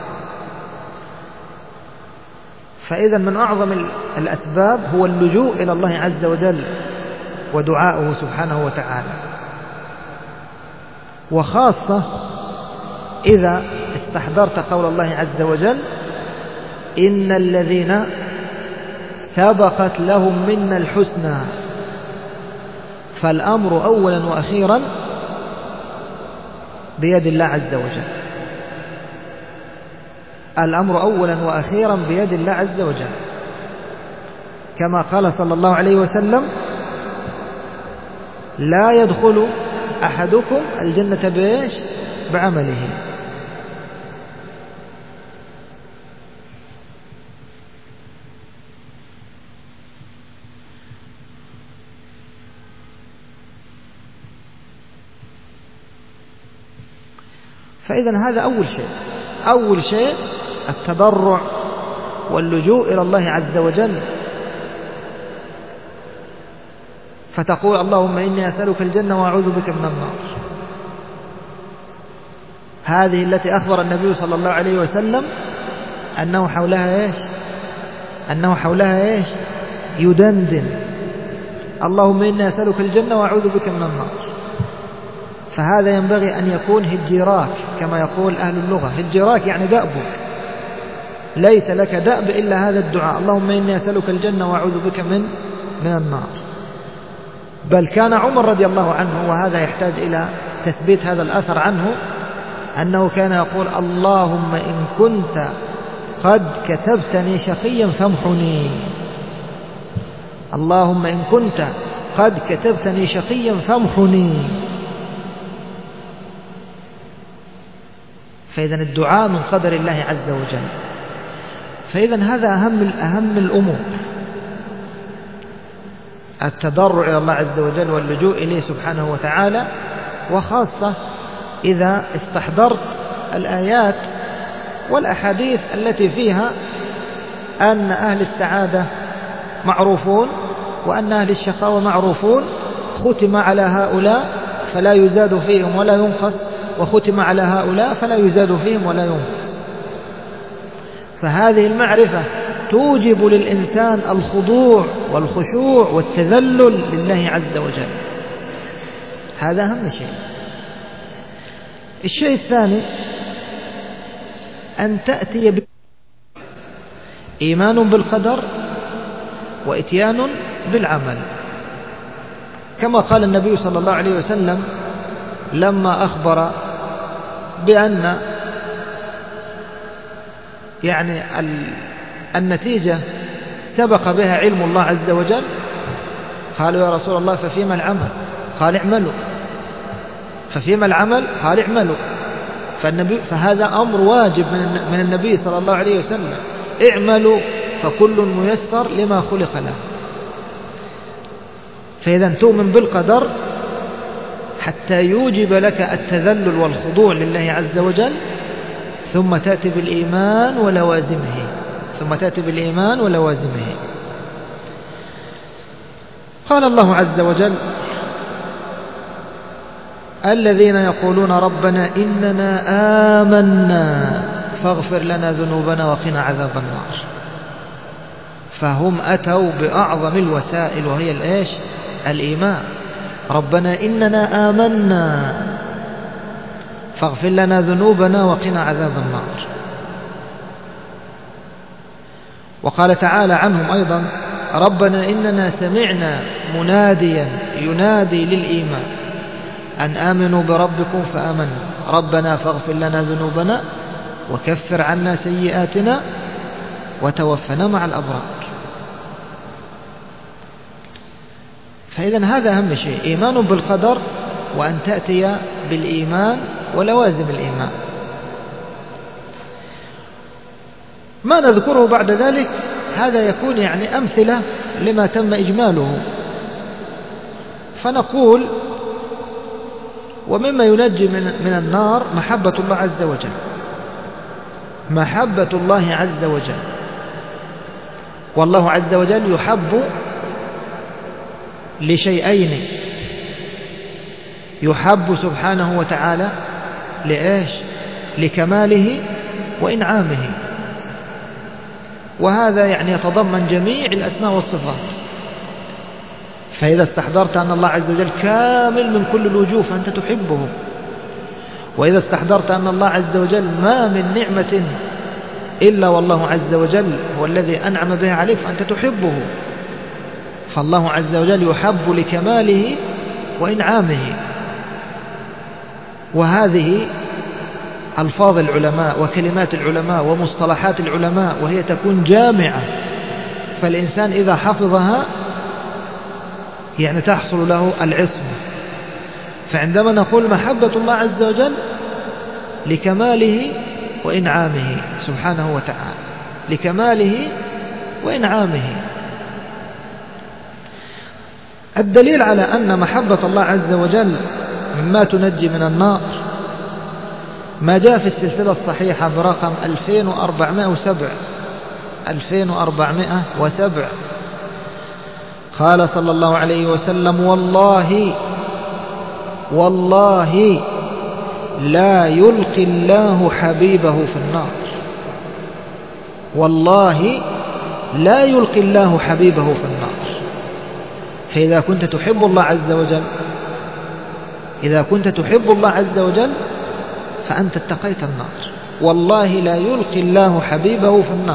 Speaker 1: فإذا من أعظم الأسباب هو اللجوء إلى الله عز وجل ودعاؤه سبحانه وتعالى، وخاصة إذا استحضرت قول الله عز وجل: إن الذين سبقت لهم منا الحسنى. فالأمر أولا وأخيرا بيد الله عز وجل، الأمر أولا وأخيرا بيد الله عز وجل، كما قال صلى الله عليه وسلم: لا يدخل أحدكم الجنة بإيش؟ بعمله. فإذا هذا أول شيء أول شيء التضرع واللجوء إلى الله عز وجل، فتقول: اللهم إني أسألك الجنة وأعوذ بك من النار. هذه التي أخبر النبي صلى الله عليه وسلم أنه حولها إيش أنه حولها إيش يدندن: اللهم إني أسألك الجنة وأعوذ بك من النار. فهذا ينبغي أن يكون هجراك كما يقول أهل اللغة. هجراك يعني دأبك، ليس لك دأب إلا هذا الدعاء: اللهم إني أسألك الجنة وأعوذ بك من من النار. بل كان عمر رضي الله عنه، وهذا يحتاج إلى تثبيت هذا الأثر عنه، أنه كان يقول: اللهم إن كنت قد كتبتني شقيا فامحني. اللهم إن كنت قد كتبتني شقيا فامحني. فإذا الدعاء من قدر الله عز وجل. فإذا هذا أهم أهم الأمور، التضرع إلى الله عز وجل واللجوء إليه سبحانه وتعالى، وخاصة إذا استحضرت الآيات والأحاديث التي فيها أن أهل السعادة معروفون وأن أهل الشقاوة معروفون، ختم على هؤلاء فلا يزاد فيهم ولا ينقص، وختم على هؤلاء فلا يزاد فيهم ولا ينقص. فهذه المعرفة توجب للإنسان الخضوع والخشوع والتذلل لله عز وجل. هذا أهم شيء. الشيء الثاني أن تأتي إيمان بالقدر وإتيان بالعمل، كما قال النبي صلى الله عليه وسلم لما أخبر بأن يعني النتيجة سبق بها علم الله عز وجل. قالوا: يا رسول الله ففيما العمل؟ قال: اعملوا. ففيما العمل؟ قال: اعملوا. فالنبي فهذا أمر واجب من النبي صلى الله عليه وسلم: اعملوا فكل ميسر لما خلق له. فإذا تؤمن بالقدر حتى يوجب لك التذلل والخضوع لله عز وجل، ثم تأتي بالإيمان ولوازمه ثم تأتي بالإيمان ولوازمه. قال الله عز وجل: الذين يقولون ربنا إننا آمنا فاغفر لنا ذنوبنا وقنا عذاب النار. فهم أتوا بأعظم الوسائل، وهي الإيش؟ الإيمان. ربنا إننا آمنا فاغفر لنا ذنوبنا وقنا عذاب النار. وقال تعالى عنهم أيضا: ربنا إننا سمعنا مناديا ينادي للإيمان أن آمنوا بربكم فآمنا ربنا فاغفر لنا ذنوبنا وكفر عنا سيئاتنا وتوفنا مع الأبرار. فإذا هذا أهم شيء، إيمان بالقدر، وأن تأتي بالإيمان ولوازم الإيمان. ما نذكره بعد ذلك هذا يكون يعني أمثلة لما تم إجماله. فنقول: ومما ينجي من, من النار محبة الله عز وجل. محبة الله عز وجل، والله عز وجل يحب لشيئين: يحب سبحانه وتعالى لإيش؟ لكماله وإنعامه، وهذا يعني يتضمن جميع الأسماء والصفات. فإذا استحضرت أن الله عز وجل كامل من كل الوجوه فأنت تحبه، وإذا استحضرت أن الله عز وجل ما من نعمة إلا والله عز وجل هو الذي أنعم بها عليك فأنت تحبه. فالله عز وجل يحب لكماله وإنعامه. وهذه ألفاظ العلماء وكلمات العلماء ومصطلحات العلماء، وهي تكون جامعة، فالإنسان إذا حفظها يعني تحصل له العصمة. فعندما نقول محبة الله عز وجل لكماله وإنعامه سبحانه وتعالى، لكماله وإنعامه. الدليل على أن محبة الله عز وجل مما تنجي من النار ما جاء في السلسلة الصحيحة برقم ألفين وأربعمائة وسبعة ألفين وأربعمائة وسبعة قال صلى الله عليه وسلم: والله والله لا يلقي الله حبيبه في النار. والله لا يلقي الله حبيبه في النار. فإذا كنت تحب الله عز وجل إذا كنت تحب الله عز وجل فأنت اتقيت النار. والله لا يلقي الله حبيبه في النار.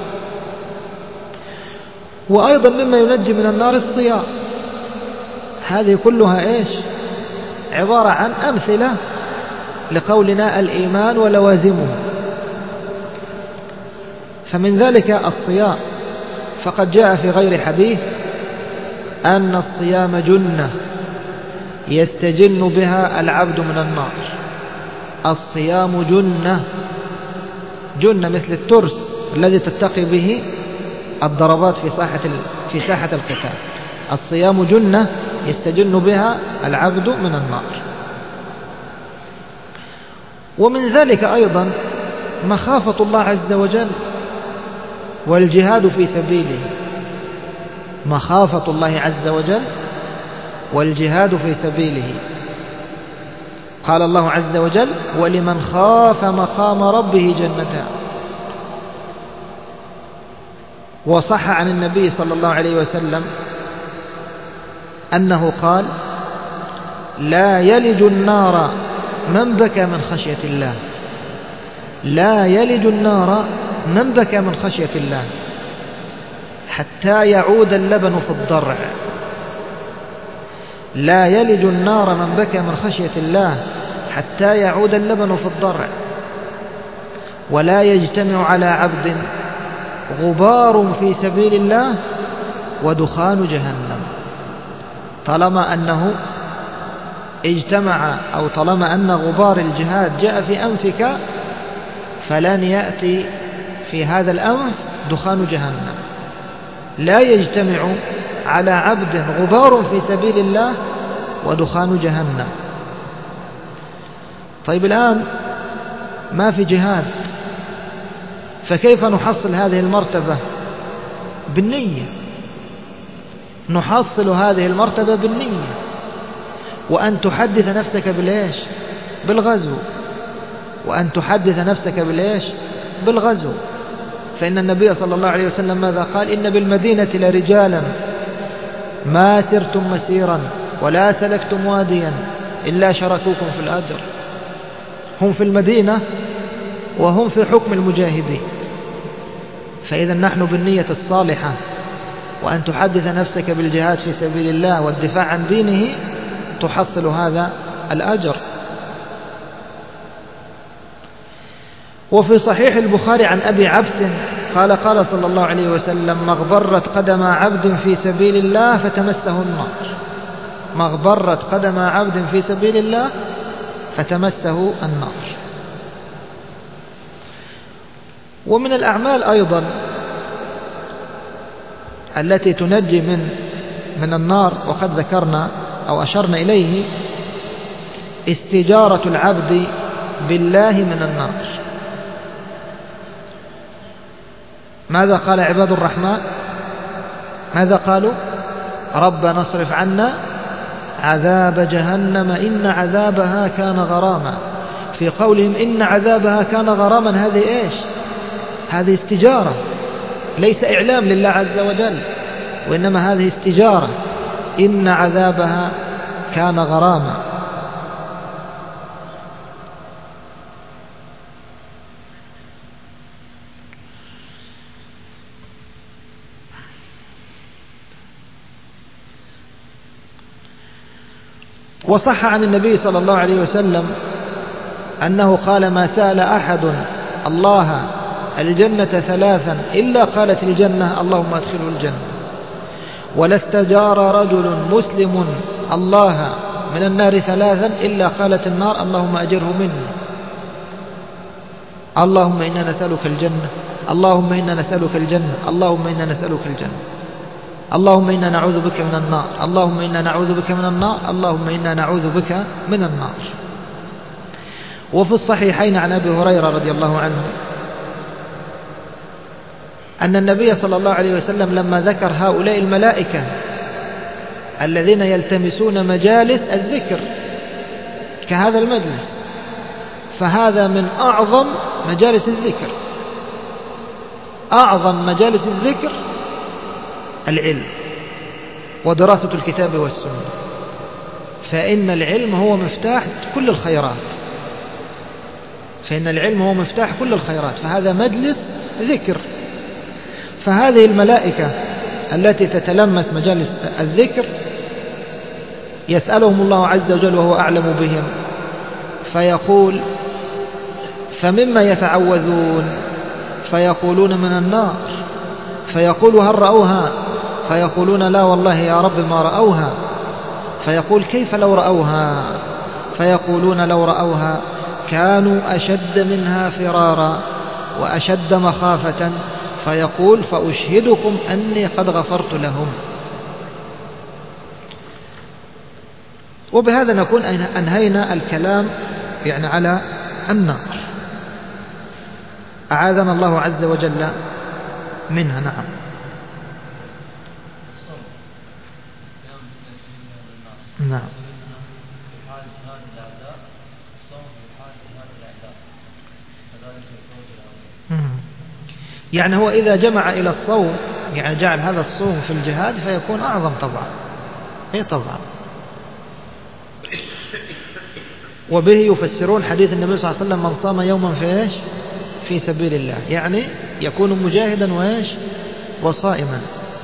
Speaker 1: وأيضا مما ينجي من النار الصيام. هذه كلها إيش؟ عبارة عن أمثلة لقولنا الإيمان ولوازمه. فمن ذلك الصيام، فقد جاء في غير حديث أن الصيام جنة يستجن بها العبد من النار. الصيام جنة جنة مثل الترس الذي تتقي به الضربات في ساحة في ساحة القتال. الصيام جنة يستجن بها العبد من النار. ومن ذلك أيضا مخافة الله عز وجل والجهاد في سبيله. مخافة الله عز وجل والجهاد في سبيله. قال الله عز وجل: ولمن خاف مقام ربه جنتان. وصح عن النبي صلى الله عليه وسلم أنه قال: لا يلج النار من بكى من خشية الله. لا يلج النار من بكى من خشية الله حتى يعود اللبن في الضرع. لا يلج النار من بكى من خشية الله حتى يعود اللبن في الضرع. ولا يجتمع على عبد غبار في سبيل الله ودخان جهنم. طالما أنه اجتمع أو طالما أن غبار الجهاد جاء في أنفك فلن يأتي في هذا الأنف دخان جهنم. لا يجتمع على عبد غبار في سبيل الله ودخان جهنم. طيب الآن ما في جهاد، فكيف نحصل هذه المرتبة؟ بالنية. نحصل هذه المرتبة بالنية، وأن تحدث نفسك بالإيش؟ بالغزو. وأن تحدث نفسك بالإيش؟ بالغزو. فإن النبي صلى الله عليه وسلم ماذا قال؟ إن بالمدينة لرجالا ما سرتم مسيرا ولا سلكتم واديا إلا شركوكم في الأجر. هم في المدينة وهم في حكم المجاهدين. فإذا نحن بالنية الصالحة وأن تحدث نفسك بالجهاد في سبيل الله والدفاع عن دينه تحصل هذا الأجر. وفي صحيح البخاري عن أبي عبس قال: قال صلى الله عليه وسلم: مغبرت قدم عبد في سبيل الله فتمسه النار. مغبرت قدم عبد في سبيل الله فتمسه النار. ومن الأعمال أيضا التي تنجي من من النار، وقد ذكرنا أو أشرنا إليه، استجارة العبد بالله من النار. ماذا قال عباد الرحمن؟ ماذا قالوا؟ ربنا اصرف عنا عذاب جهنم إن عذابها كان غراما. في قولهم إن عذابها كان غراما هذه إيش؟ هذه استجارة، ليس إعلام لله عز وجل، وإنما هذه استجارة. إن عذابها كان غراما. وصح عن النبي صلى الله عليه وسلم أنه قال: ما سأل أحد الله الجنة ثلاثا إلا قالت الجنة اللهم ادخله الجنة. ولا استجار رجل مسلم الله من النار ثلاثا إلا قالت النار اللهم أجره مني. اللهم إنا نسألك الجنة، اللهم إنا نسألك الجنة، اللهم إنا نسألك الجنة، اللهم إنا نعوذ بك من النار، اللهم إنا نعوذ بك من النار، اللهم إنا نعوذ بك من النار. وفي الصحيحين عن أبي هريرة رضي الله عنه أن النبي صلى الله عليه وسلم لما ذكر هؤلاء الملائكة الذين يلتمسون مجالس الذكر كهذا المجلس، فهذا من أعظم مجالس الذكر. أعظم مجالس الذكر العلم ودراسة الكتاب والسنة، فإن العلم هو مفتاح كل الخيرات، فإن العلم هو مفتاح كل الخيرات، فهذا مجلس ذكر. فهذه الملائكة التي تتلمس مجالس الذكر يسألهم الله عز وجل وهو أعلم بهم، فيقول: فمما يتعوذون؟ فيقولون: من النار. فيقول: هل رأوها؟ فيقولون: لا والله يا رب ما رأوها. فيقول: كيف لو رأوها؟ فيقولون: لو رأوها كانوا أشد منها فرارا وأشد مخافة. فيقول: فأشهدكم أني قد غفرت لهم. وبهذا نكون أنهينا الكلام يعني على النار، أعاذنا الله عز وجل منها. نعم. نعم. يعني هو إذا جمع إلى الصوم، يعني جعل هذا الصوم في الجهاد فيكون أعظم طبعا. أي طبعا. وبه يفسرون حديث النبي صلى الله عليه وسلم: من صام يوما في إيش؟ في سبيل الله، يعني يكون مجاهدا وإيش؟ وصائما.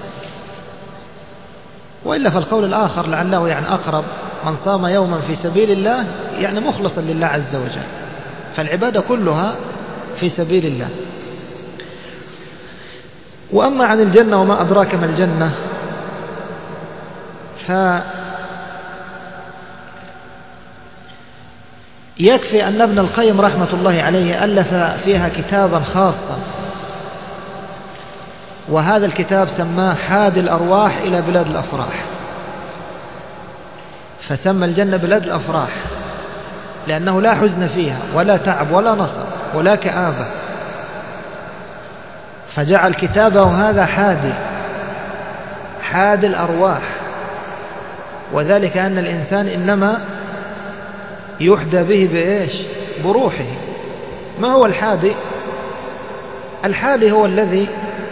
Speaker 1: وإلا فالقول الآخر لعله يعني أقرب: من صام يوما في سبيل الله يعني مخلصا لله عز وجل، فالعبادة كلها في سبيل الله. وأما عن الجنة وما أدراك ما الجنة، فيكفي أن ابن القيم رحمة الله عليه ألف فيها كتابا خاصا، وهذا الكتاب سماه حادي الأرواح إلى بلاد الأفراح. فسمى الجنة بلاد الأفراح لأنه لا حزن فيها ولا تعب ولا نصب ولا كآبة، فجعل كتابه هذا حادي حادي الأرواح. وذلك أن الإنسان إنما يحدى به بإيش؟ بروحه. ما هو الحادي؟ الحادي هو الذي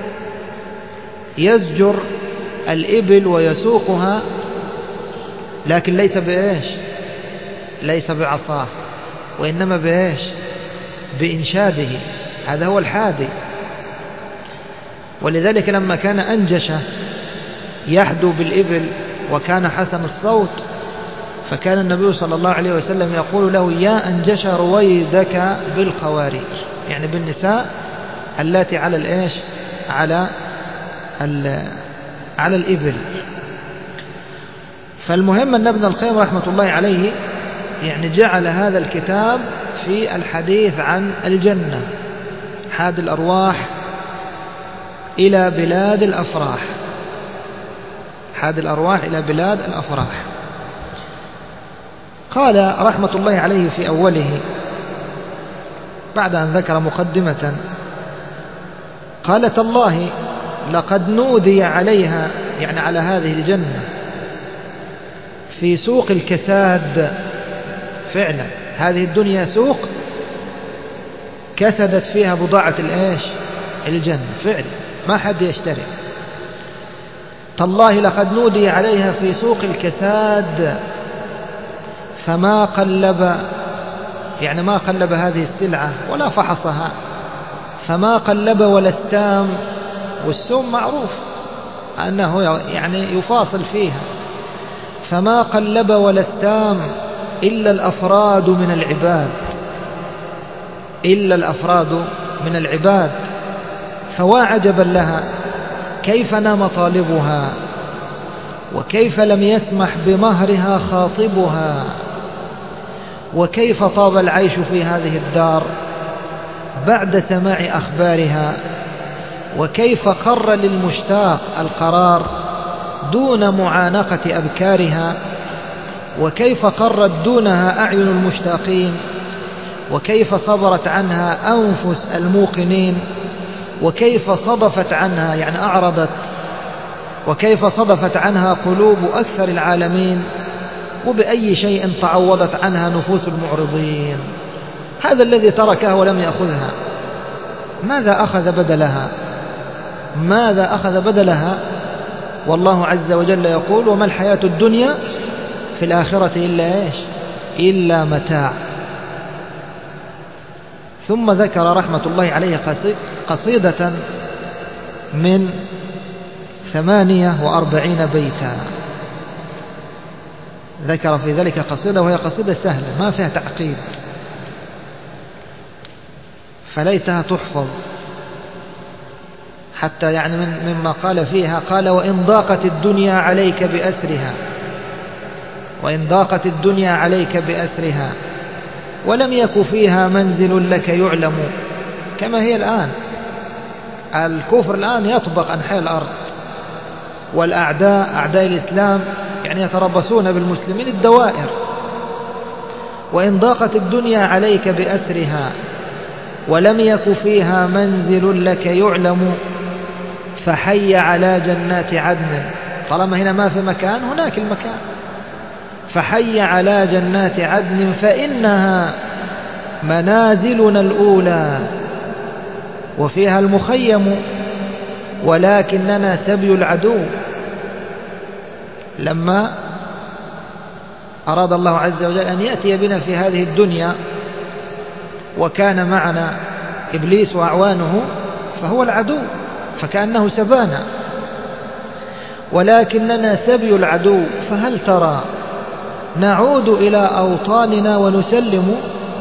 Speaker 1: يزجر الإبل ويسوقها، لكن ليس بإيش؟ ليس بعصاه، وإنما بإيش؟ بإنشاده. هذا هو الحادي. ولذلك لما كان أنجشة يحدو بالإبل وكان حسن الصوت، فكان النبي صلى الله عليه وسلم يقول له: يا أنجش رويدك بالقوارير، يعني بالنساء التي على الإيش؟ على على الإبل. فالمهم أن ابن القيم رحمة الله عليه يعني جعل هذا الكتاب في الحديث عن الجنة، حاد الأرواح إلى بلاد الأفراح، حاد الأرواح إلى بلاد الأفراح. قال رحمة الله عليه في أوله بعد أن ذكر مقدمة، قال: تالله لقد نودي عليها، يعني على هذه الجنة، في سوق الكساد. فعلا هذه الدنيا سوق كسدت فيها بضاعة الإيش؟ الجنة. فعلا ما حد يشتري. تالله لقد نودي عليها في سوق الكساد فما قلب، يعني ما قلب هذه السلعة ولا فحصها، فما قلب ولا استام. والسوم معروف أنه يعني يفاصل فيها. فما قلب ولا استام إلا الأفراد من العباد، إلا الأفراد من العباد. فوا عجبا لها كيف نام طالبها، وكيف لم يسمح بمهرها خاطبها، وكيف طاب العيش في هذه الدار بعد سماع أخبارها، وكيف قر للمشتاق القرار دون معانقة أبكارها، وكيف قرت دونها أعين المشتاقين، وكيف صبرت عنها أنفس الموقنين، وكيف صدفت عنها يعني أعرضت، وكيف صدفت عنها قلوب أكثر العالمين، وبأي شيء تعوضت عنها نفوس المعرضين. هذا الذي تركها ولم يأخذها ماذا أخذ بدلها؟ ماذا أخذ بدلها؟ والله عز وجل يقول: وما الحياة الدنيا في الآخرة إلا إيش؟ إلا متاع. ثم ذكر رحمة الله عليه قصيدة من ثمانية وأربعين بيتا، ذكر في ذلك قصيدة وهي قصيدة سهلة ما فيها تعقيد، فليتها تحفظ حتى يعني من مما قال فيها، قال: وإن ضاقت الدنيا عليك بأسرها، وإن ضاقت الدنيا عليك بأسرها ولم يك فيها منزل لك يعلم. كما هي الآن، الكفر الآن يطبق أنحاء الأرض، والأعداء أعداء الإسلام يعني يتربصون بالمسلمين الدوائر. وإن ضاقت الدنيا عليك بأسرها ولم يك فيها منزل لك يعلم فحي على جنات عدن. طالما هنا ما في مكان، هناك المكان. فحي على جنات عدن فإنها منازلنا الأولى وفيها المخيم ولكننا سبي العدو. لما أراد الله عز وجل أن يأتي بنا في هذه الدنيا وكان معنا إبليس وأعوانه فهو العدو، فكأنه سبانا، ولكننا سبي العدو. فهل ترى نعود إلى أوطاننا ونسلم؟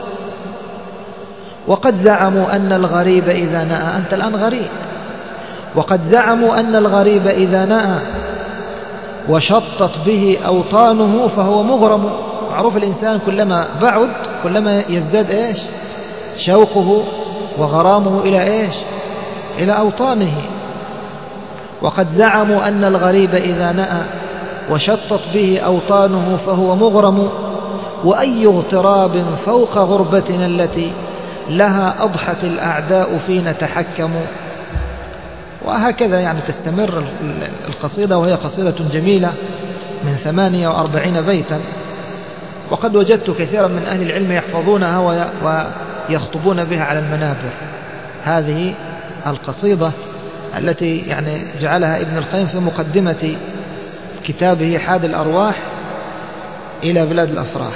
Speaker 1: وقد زعموا أن الغريب إذا نأى، أنت الآن غريب، وقد زعموا أن الغريب إذا نأى وشطت به أوطانه فهو مغرم. معروف الإنسان كلما بعد كلما يزداد إيش؟ شوقه وغرامه إلى إيش؟ إلى أوطانه. وقد زعموا أن الغريب إذا نأى وشطت به أوطانه فهو مغرم، وأي اغتراب فوق غربتنا التي لها أضحت الأعداء فينا تحكموا. وهكذا يعني تستمر القصيدة، وهي قصيدة جميلة من ثمانية وأربعين بيتا، وقد وجدت كثيرا من أهل العلم يحفظونها ويخطبون بها على المنابر. هذه القصيدة التي يعني جعلها ابن القيم في مقدمة كتابه حاد الأرواح إلى بلاد الأفراح.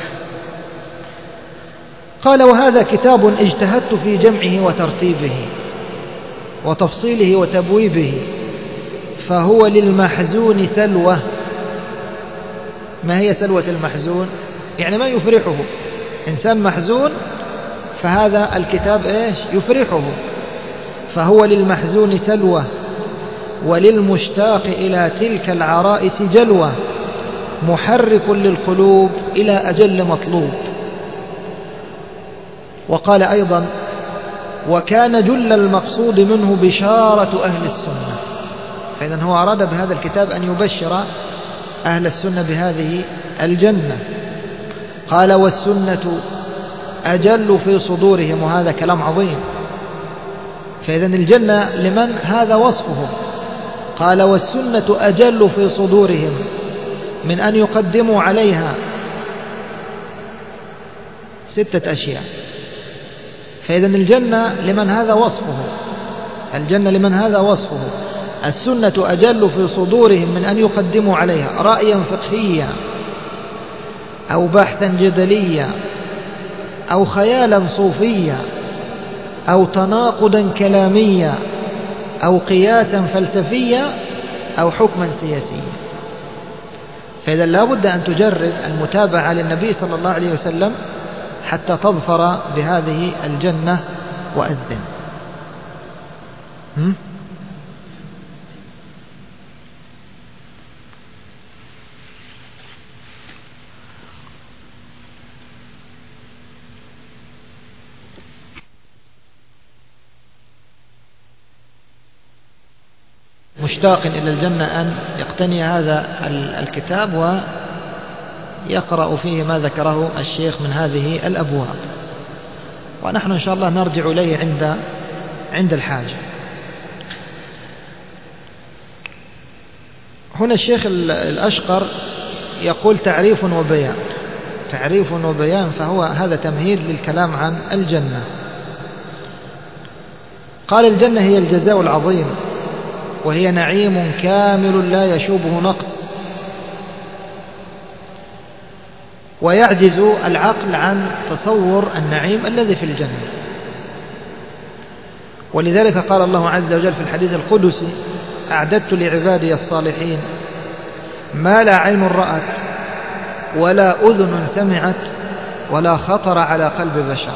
Speaker 1: قال: وهذا كتاب اجتهدت في جمعه وترتيبه وتفصيله وتبويبه، فهو للمحزون سلوة. ما هي سلوة المحزون؟ يعني ما يفرحه. إنسان محزون فهذا الكتاب إيش؟ يفرحه. فهو للمحزون سلوة وللمشتاق إلى تلك العرائس جلوة، محرك للقلوب إلى أجل مطلوب. وقال أيضا: وكان جل المقصود منه بشارة أهل السنة. فإذا هو أراد بهذا الكتاب أن يبشر أهل السنة بهذه الجنة. قال: والسنة أجل في صدورهم. وهذا كلام عظيم. فإذا الجنة لمن؟ هذا وصفه. قال: والسنة أجل في صدورهم من أن يقدموا عليها ستة أشياء. فإذا الجنة لمن هذا وصفه، الجنة لمن هذا وصفه. السنة أجل في صدورهم من أن يقدموا عليها رأيا فقهيا أو بحثا جدليا أو خيالا صوفيا أو تناقضا كلاميا أو قياسا فلسفيا أو حكما سياسيا. فإذا لا بد أن تجرد المتابعة للنبي صلى الله عليه وسلم حتى تظفر بهذه الجنة وأذن. هم؟ مشتاق إلى الجنة أن يقتني هذا الكتاب ويقرأ فيه ما ذكره الشيخ من هذه الأبواب، ونحن إن شاء الله نرجع إليه عند عند الحاجة. هنا الشيخ الأشقر يقول: تعريف وبيان. تعريف وبيان، فهو هذا تمهيد للكلام عن الجنة. قال الجنة هي الجزاء العظيم، وهي نعيم كامل لا يشوبه نقص، ويعجز العقل عن تصور النعيم الذي في الجنة. ولذلك قال الله عز وجل في الحديث القدسي: أعددت لعبادي الصالحين ما لا عين رأت ولا أذن سمعت ولا خطر على قلب بشر.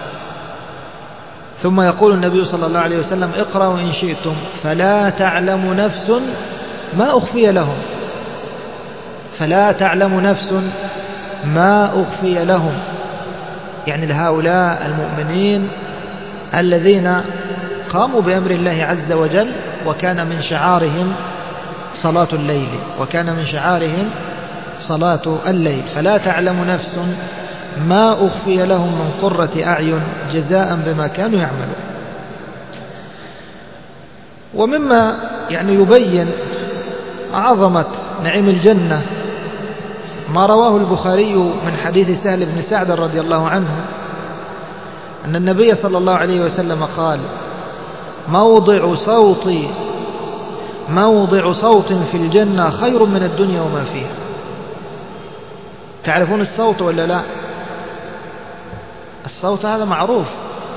Speaker 1: ثم يقول النبي صلى الله عليه وسلم: اقرأوا إن شئتم فلا تعلم نفس ما أخفي لهم فلا تعلم نفس ما أخفي لهم، يعني لهؤلاء المؤمنين الذين قاموا بأمر الله عز وجل، وكان من شعارهم صلاة الليل وكان من شعارهم صلاة الليل. فلا تعلم نفس ما أخفي لهم من قرة أعين جزاء بما كانوا يعملون. ومما يعني يبين عظمة نعيم الجنة ما رواه البخاري من حديث سهل بن سعد رضي الله عنه أن النبي صلى الله عليه وسلم قال: موضع صوت موضع صوت في الجنة خير من الدنيا وما فيها. تعرفون الصوت ولا لا؟ الصوت هذا معروف.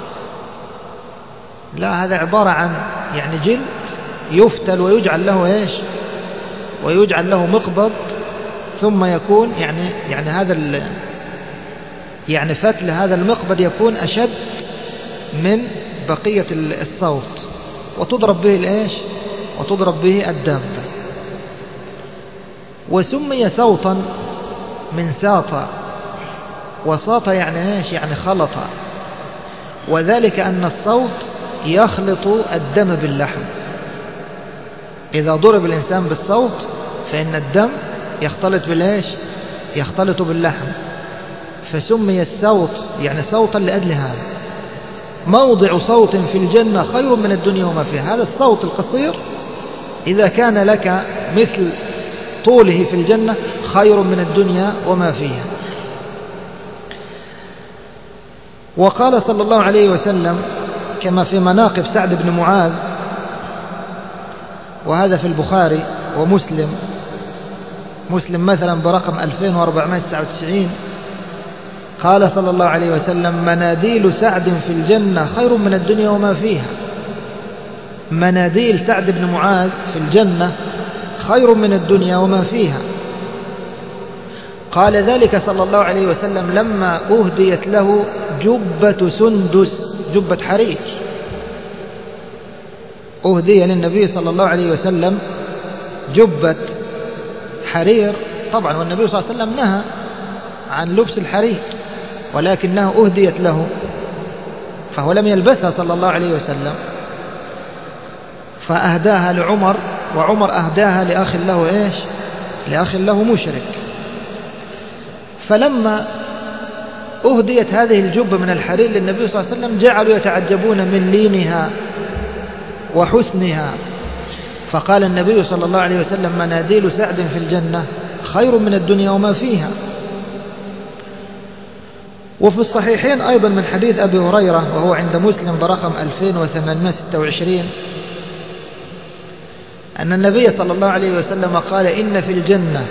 Speaker 1: لا، هذا عبارة عن يعني جلد يفتل ويجعل له ايش ويجعل له مقبض، ثم يكون يعني يعني هذا يعني فتل هذا المقبض يكون أشد من بقية الصوت، وتضرب به الايش وتضرب به الدابة. وسمي صوتا من ساطة، وساطة يعني ايش يعني خلط، وذلك أن الصوت يخلط الدم باللحم. إذا ضرب الإنسان بالصوت فإن الدم يختلط بالإيش يختلط باللحم، فسمي الصوت يعني صوتا لأجل هذا. موضع صوت في الجنة خير من الدنيا وما فيها. هذا الصوت القصير إذا كان لك مثل طوله في الجنة خير من الدنيا وما فيها. وقال صلى الله عليه وسلم كما في مناقب سعد بن معاذ، وهذا في البخاري ومسلم، مسلم مثلا برقم ألفين وأربعمائة وتسعة وتسعين، قال صلى الله عليه وسلم: مناديل سعد في الجنة خير من الدنيا وما فيها. مناديل سعد بن معاذ في الجنة خير من الدنيا وما فيها. قال ذلك صلى الله عليه وسلم لما أهديت له جبة سندس، جبة حرير، أهدي للنبي صلى الله عليه وسلم جبة حرير. طبعا والنبي صلى الله عليه وسلم نهى عن لبس الحرير، ولكنها أهديت له فهو لم يلبسها صلى الله عليه وسلم، فأهداها لعمر، وعمر أهداها لأخ له إيش لأخ له مشرك. فلما أهديت هذه الجبة من الحرير للنبي صلى الله عليه وسلم جعلوا يتعجبون من لينها وحسنها، فقال النبي صلى الله عليه وسلم: مناديل سعد في الجنة خير من الدنيا وما فيها. وفي الصحيحين أيضا من حديث أبي هريرة وهو عند مسلم برقم ألفين وثمانمائة وستة وعشرين أن النبي صلى الله عليه وسلم قال: إن في الجنة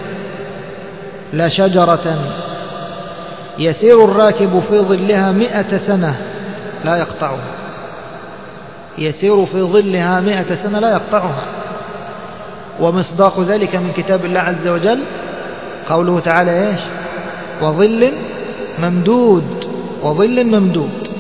Speaker 1: لشجرة يسير الراكب في ظلها مئة سنة لا يقطعها. يسير في ظلها مئة سنة لا يقطعها. ومصداق ذلك من كتاب الله عز وجل قوله تعالى إيش وظل ممدود وظل ممدود.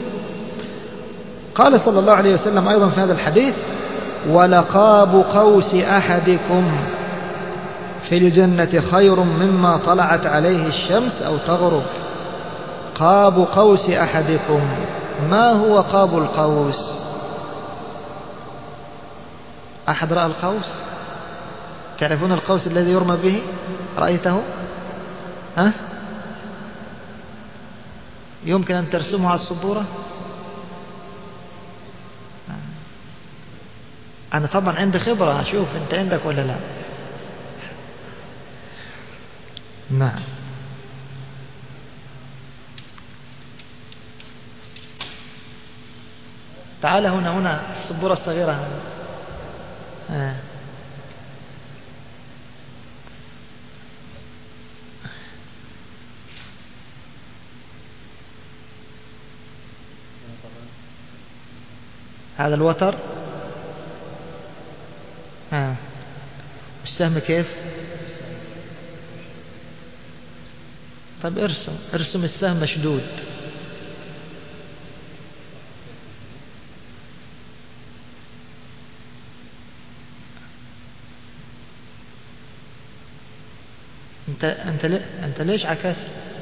Speaker 1: قال صلى الله عليه وسلم أيضا في هذا الحديث: ولقاب قوس أحدكم في الجنة خير مما طلعت عليه الشمس أو تغرب. قاب قوس أحدكم، ما هو قاب القوس؟ أحد رأى القوس؟ تعرفون القوس الذي يرمى به؟ رأيته؟ ها؟ يمكن أن ترسمه على السبورة؟ أنا طبعا عندي خبرة، أشوف أنت عندك ولا لا. نعم. تعال هنا هنا السبورة الصغيرة هنا. آه. هذا الوتر. آه. السهم كيف؟ طب ارسم ارسم السهم مشدود. انت انت انت ليش عكس؟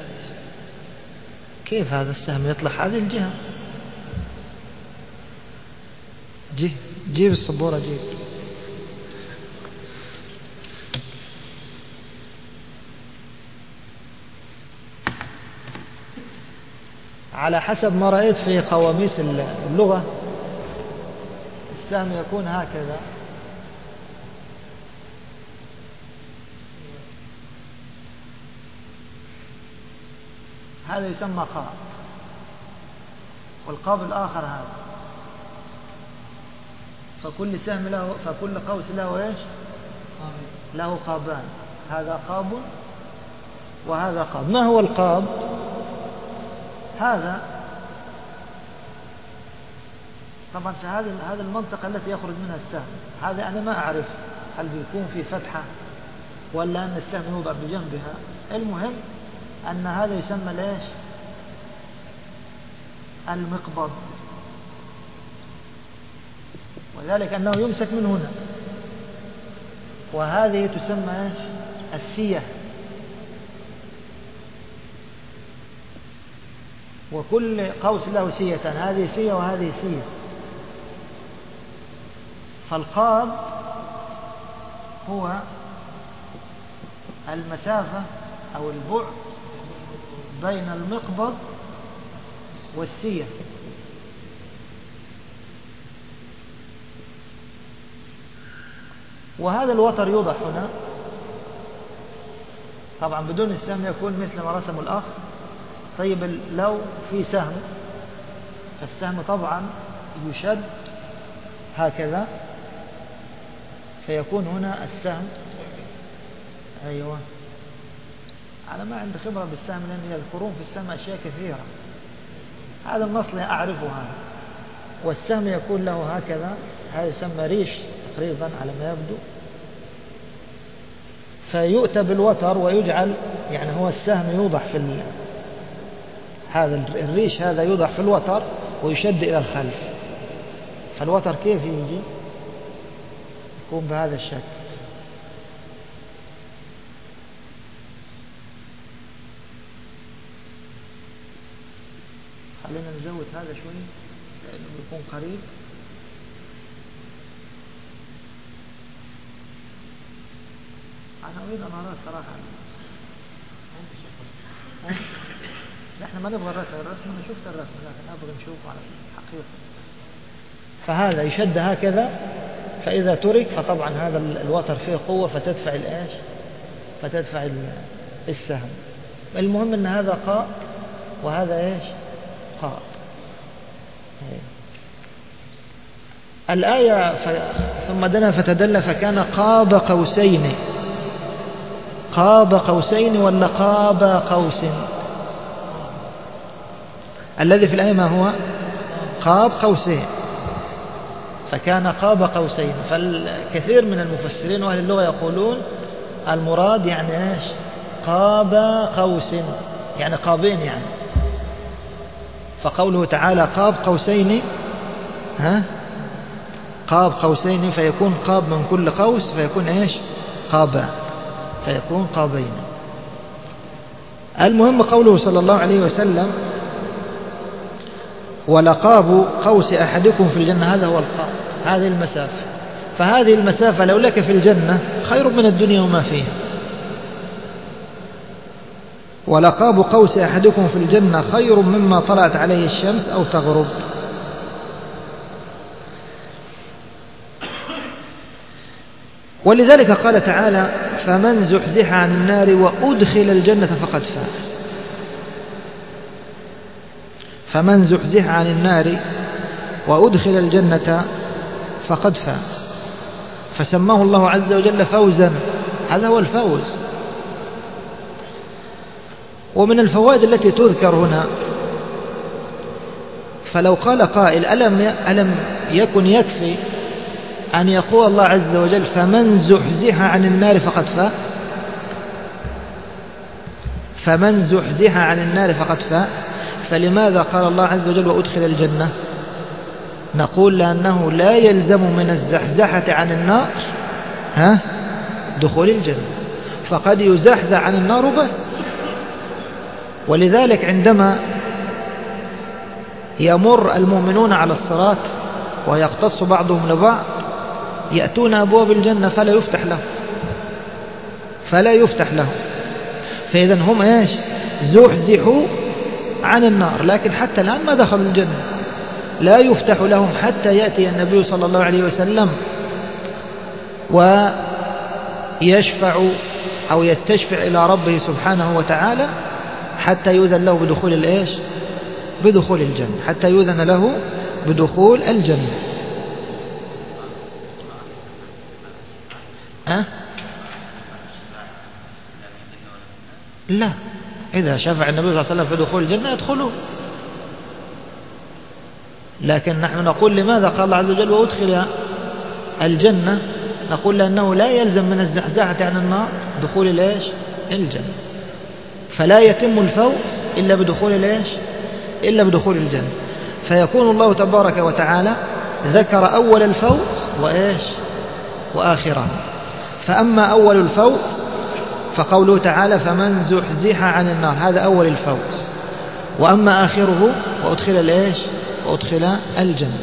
Speaker 1: كيف هذا السهم يطلع هذه الجهة؟ جي جيب السبورة جيب. على حسب ما رأيت في قواميس اللغة السهم يكون هكذا، هذا يسمى قاب، والقاب الآخر هذا. فكل سهم له، فكل قوس له ايش؟ له قابان، هذا قاب وهذا قاب. ما هو القاب؟ هذا طبعا في هذه هذه المنطقة التي يخرج منها السهم، هذا أنا ما أعرف هل بيكون في فتحة ولا أن السهم يوضع بجنبها. المهم أن هذا يسمى ليش؟ المقبض، وذلك أنه يمسك من هنا. وهذه تسمى ايش؟ السية. وكل قوس له سية، هذه سية وهذه سية. فالقاب هو المسافة أو البعد بين المقبض والسية. وهذا الوتر يوضح هنا طبعا بدون السهم، يكون مثل ما رسم الأخ. طيب لو في سهم، السهم طبعا يشد هكذا، فيكون هنا السهم. أيوة، أنا ما عندي خبرة بالسهم لأن يذكرون في السهم أشياء كثيرة، هذا النص لا أعرفها. والسهم يكون له هكذا، هذا يسمى ريش تقريبا على ما يبدو. فيؤتى بالوتر ويجعل، يعني هو السهم يوضح في ال... هذا الريش هذا يوضع في الوتر ويشد إلى الخلف. فالوتر كيف يجي؟ يكون بهذا الشكل. خلينا نزود هذا شوي لأنه يكون قريب. أنا أريد أن أرى صراحة. نحن ما نبغى الرسم، الرسم أنا شفت الرسم لكن أبغى نشوفه على الحقيقة. فهذا يشد هكذا، فإذا ترك فطبعا هذا الوتر فيه قوة فتدفع الإيش؟ فتدفع السهم. المهم أن هذا قاء وهذا إيش؟ قاء. الآية ف... ثم دنا فتدلى فكان قاب قوسين. قاب قوسين ولا قاب قوس؟ الذي في الآية ما هو؟ قاب قوسين، فكان قاب قوسين. فالكثير من المفسرين وأهل اللغة يقولون المراد يعني إيش؟ قاب قوس، يعني قابين يعني. فقوله تعالى قاب قوسين، ها؟ قاب قوسين، فيكون قاب من كل قوس، فيكون إيش؟ قابا، فيكون قابين. المهم قوله صلى الله عليه وسلم ولقاب قوس أحدكم في الجنة، هذا هو القاب، هذه المسافة. فهذه المسافة لو لك في الجنة خير من الدنيا وما فيها. ولقاب قوس أحدكم في الجنة خير مما طلعت عليه الشمس أو تغرب. ولذلك قال تعالى فمن زحزح عن النار وأدخل الجنة فقد فاز. فمن زحزح عن النار وأدخل الجنة فقد فاز، فسماه الله عز وجل فوزا. هذا هو الفوز. ومن الفوائد التي تذكر هنا، فلو قال قائل ألم ألم يكن يكفي أن يقول الله عز وجل فمن زحزح عن النار فقد فاز، فمن زحزح عن النار فقد فاز، فلماذا قال الله عز وجل وأدخل الجنة؟ نقول لأنه لا يلزم من الزحزحة عن النار ها دخول الجنة، فقد يزحزح عن النار بس. ولذلك عندما يمر المؤمنون على الصراط ويقتص بعضهم لبعض يأتون أبواب الجنة فلا يفتح لهم فلا يفتح لهم فإذا هم إيش؟ زحزحوا عن النار، لكن حتى الآن ما دخلوا الجنة، لا يفتح لهم حتى يأتي النبي صلى الله عليه وسلم ويشفع أو يستشفع إلى ربه سبحانه وتعالى حتى يؤذن له بدخول الإيش؟ بدخول الجنة، حتى يؤذن له بدخول الجنة. أه؟ لا، إذا شفع النبي صلى الله عليه وسلم في دخول الجنة يدخلوا، لكن نحن نقول لماذا قال الله عز وجل وأدخل الجنة؟ نقول لأنه لا يلزم من الزحزحة عن النار دخول الإيش؟ الجنة، فلا يتم الفوز إلا بدخول الإيش؟ إلا بدخول الجنة. فيكون الله تبارك وتعالى ذكر أول الفوز وإيش؟ وآخره. فأما أول الفوز فقوله تعالى فمن زحزح عن النار، هذا أول الفوز. وأما آخره وأدخل الإيش؟ وأدخل الجنة.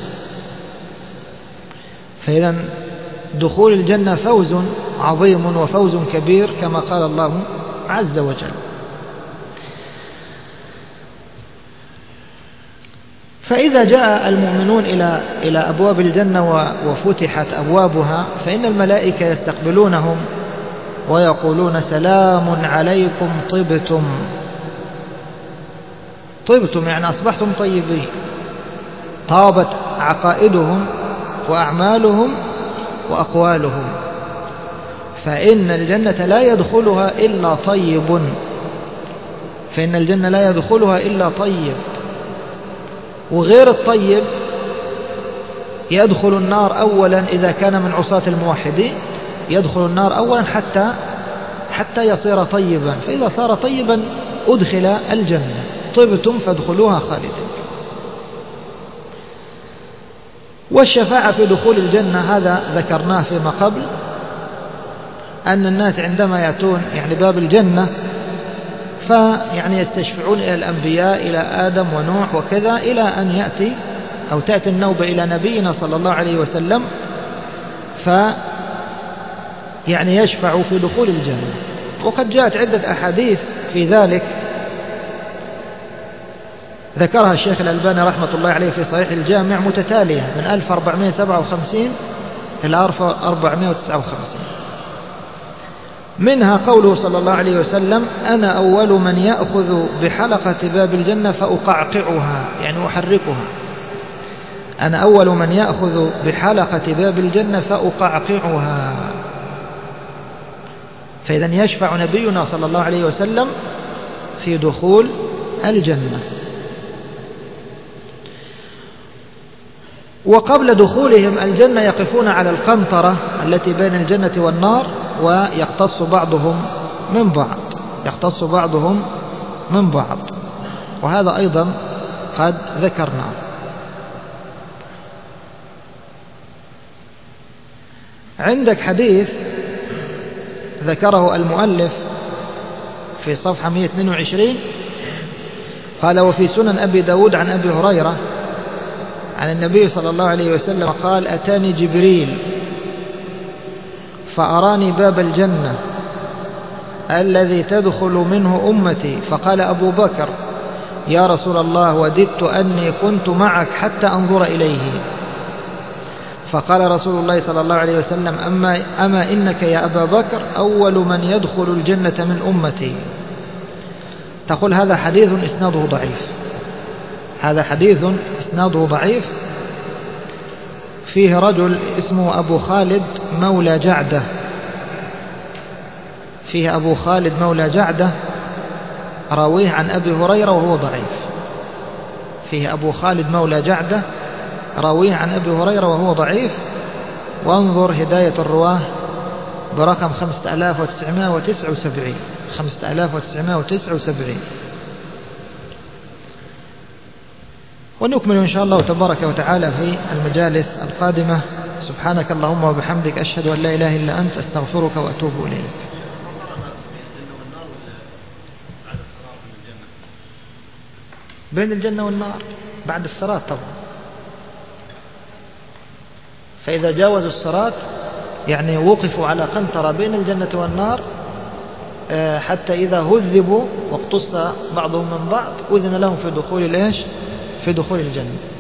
Speaker 1: فإذا دخول الجنة فوز عظيم وفوز كبير كما قال الله عز وجل. فإذا جاء المؤمنون إلى إلى أبواب الجنة وفتحت أبوابها فإن الملائكة يستقبلونهم ويقولون سلام عليكم طبتم. طبتم يعني أصبحتم طيبين، طابت عقائدهم وأعمالهم وأقوالهم. فإن الجنة لا يدخلها إلا طيب، فإن الجنة لا يدخلها إلا طيب، وغير الطيب يدخل النار أولا إذا كان من عصاة الموحدين، يدخل النار أولا حتى حتى يصير طيبا، فإذا صار طيبا أدخل الجنة. طبتم فادخلوها خالدين. والشفاعة في دخول الجنة هذا ذكرناه فيما قبل، أن الناس عندما يأتون يعني باب الجنة فيعني يستشفعون إلى الأنبياء إلى آدم ونوح وكذا، إلى أن يأتي أو تأتي النوبة إلى نبينا صلى الله عليه وسلم ف يعني يشفع في دخول الجنة. وقد جاءت عدة أحاديث في ذلك ذكرها الشيخ الألباني رحمة الله عليه في صحيح الجامع متتالية من ألف وأربعمائة وسبعة وخمسين إلى ألف وأربعمائة وتسعة وخمسين. منها قوله صلى الله عليه وسلم أنا أول من يأخذ بحلقة باب الجنة فأقعقعها، يعني أحركها. أنا أول من يأخذ بحلقة باب الجنة فأقعقعها. فإذا يشفع نبينا صلى الله عليه وسلم في دخول الجنة. وقبل دخولهم الجنة يقفون على القنطرة التي بين الجنة والنار ويقتص بعضهم من بعض يقتص بعضهم من بعض وهذا أيضا قد ذكرناه. عندك حديث ذكره المؤلف في صفحة مئة واثنين وعشرين قال وفي سنن أبي داود عن أبي هريرة عن النبي صلى الله عليه وسلم قال أتاني جبريل فأراني باب الجنة الذي تدخل منه أمتي، فقال أبو بكر يا رسول الله وددت أني كنت معك حتى أنظر إليه. فقال رسول الله صلى الله عليه وسلم أما, أما إنك يا أبا بكر أول من يدخل الجنة من أمتي. تقول هذا حديث إسناده ضعيف، هذا حديث إسناده ضعيف فيه رجل اسمه أبو خالد مولى جعدة، فيه أبو خالد مولى جعدة راويه عن أبي هريرة وهو ضعيف، فيه أبو خالد مولى جعدة راويه عن أبي هريرة وهو ضعيف. وانظر هداية الرواه برقم خمسة آلاف وتسعمائة وتسعة وسبعين خمسة آلاف وتسعمائة وتسعة وسبعين. ونكمل إن شاء الله تبارك وتعالى في المجالس القادمة. سبحانك اللهم وبحمدك، أشهد أن لا إله إلا أنت، أستغفرك وأتوب إليك. بين الجنة والنار بعد الصراط طبعا، فإذا جاوزوا الصراط يعني وقفوا على قنطرة بين الجنة والنار، حتى إذا هذبوا واقتص بعضهم من بعض أذن لهم في دخول الإيش في دخول الجنة.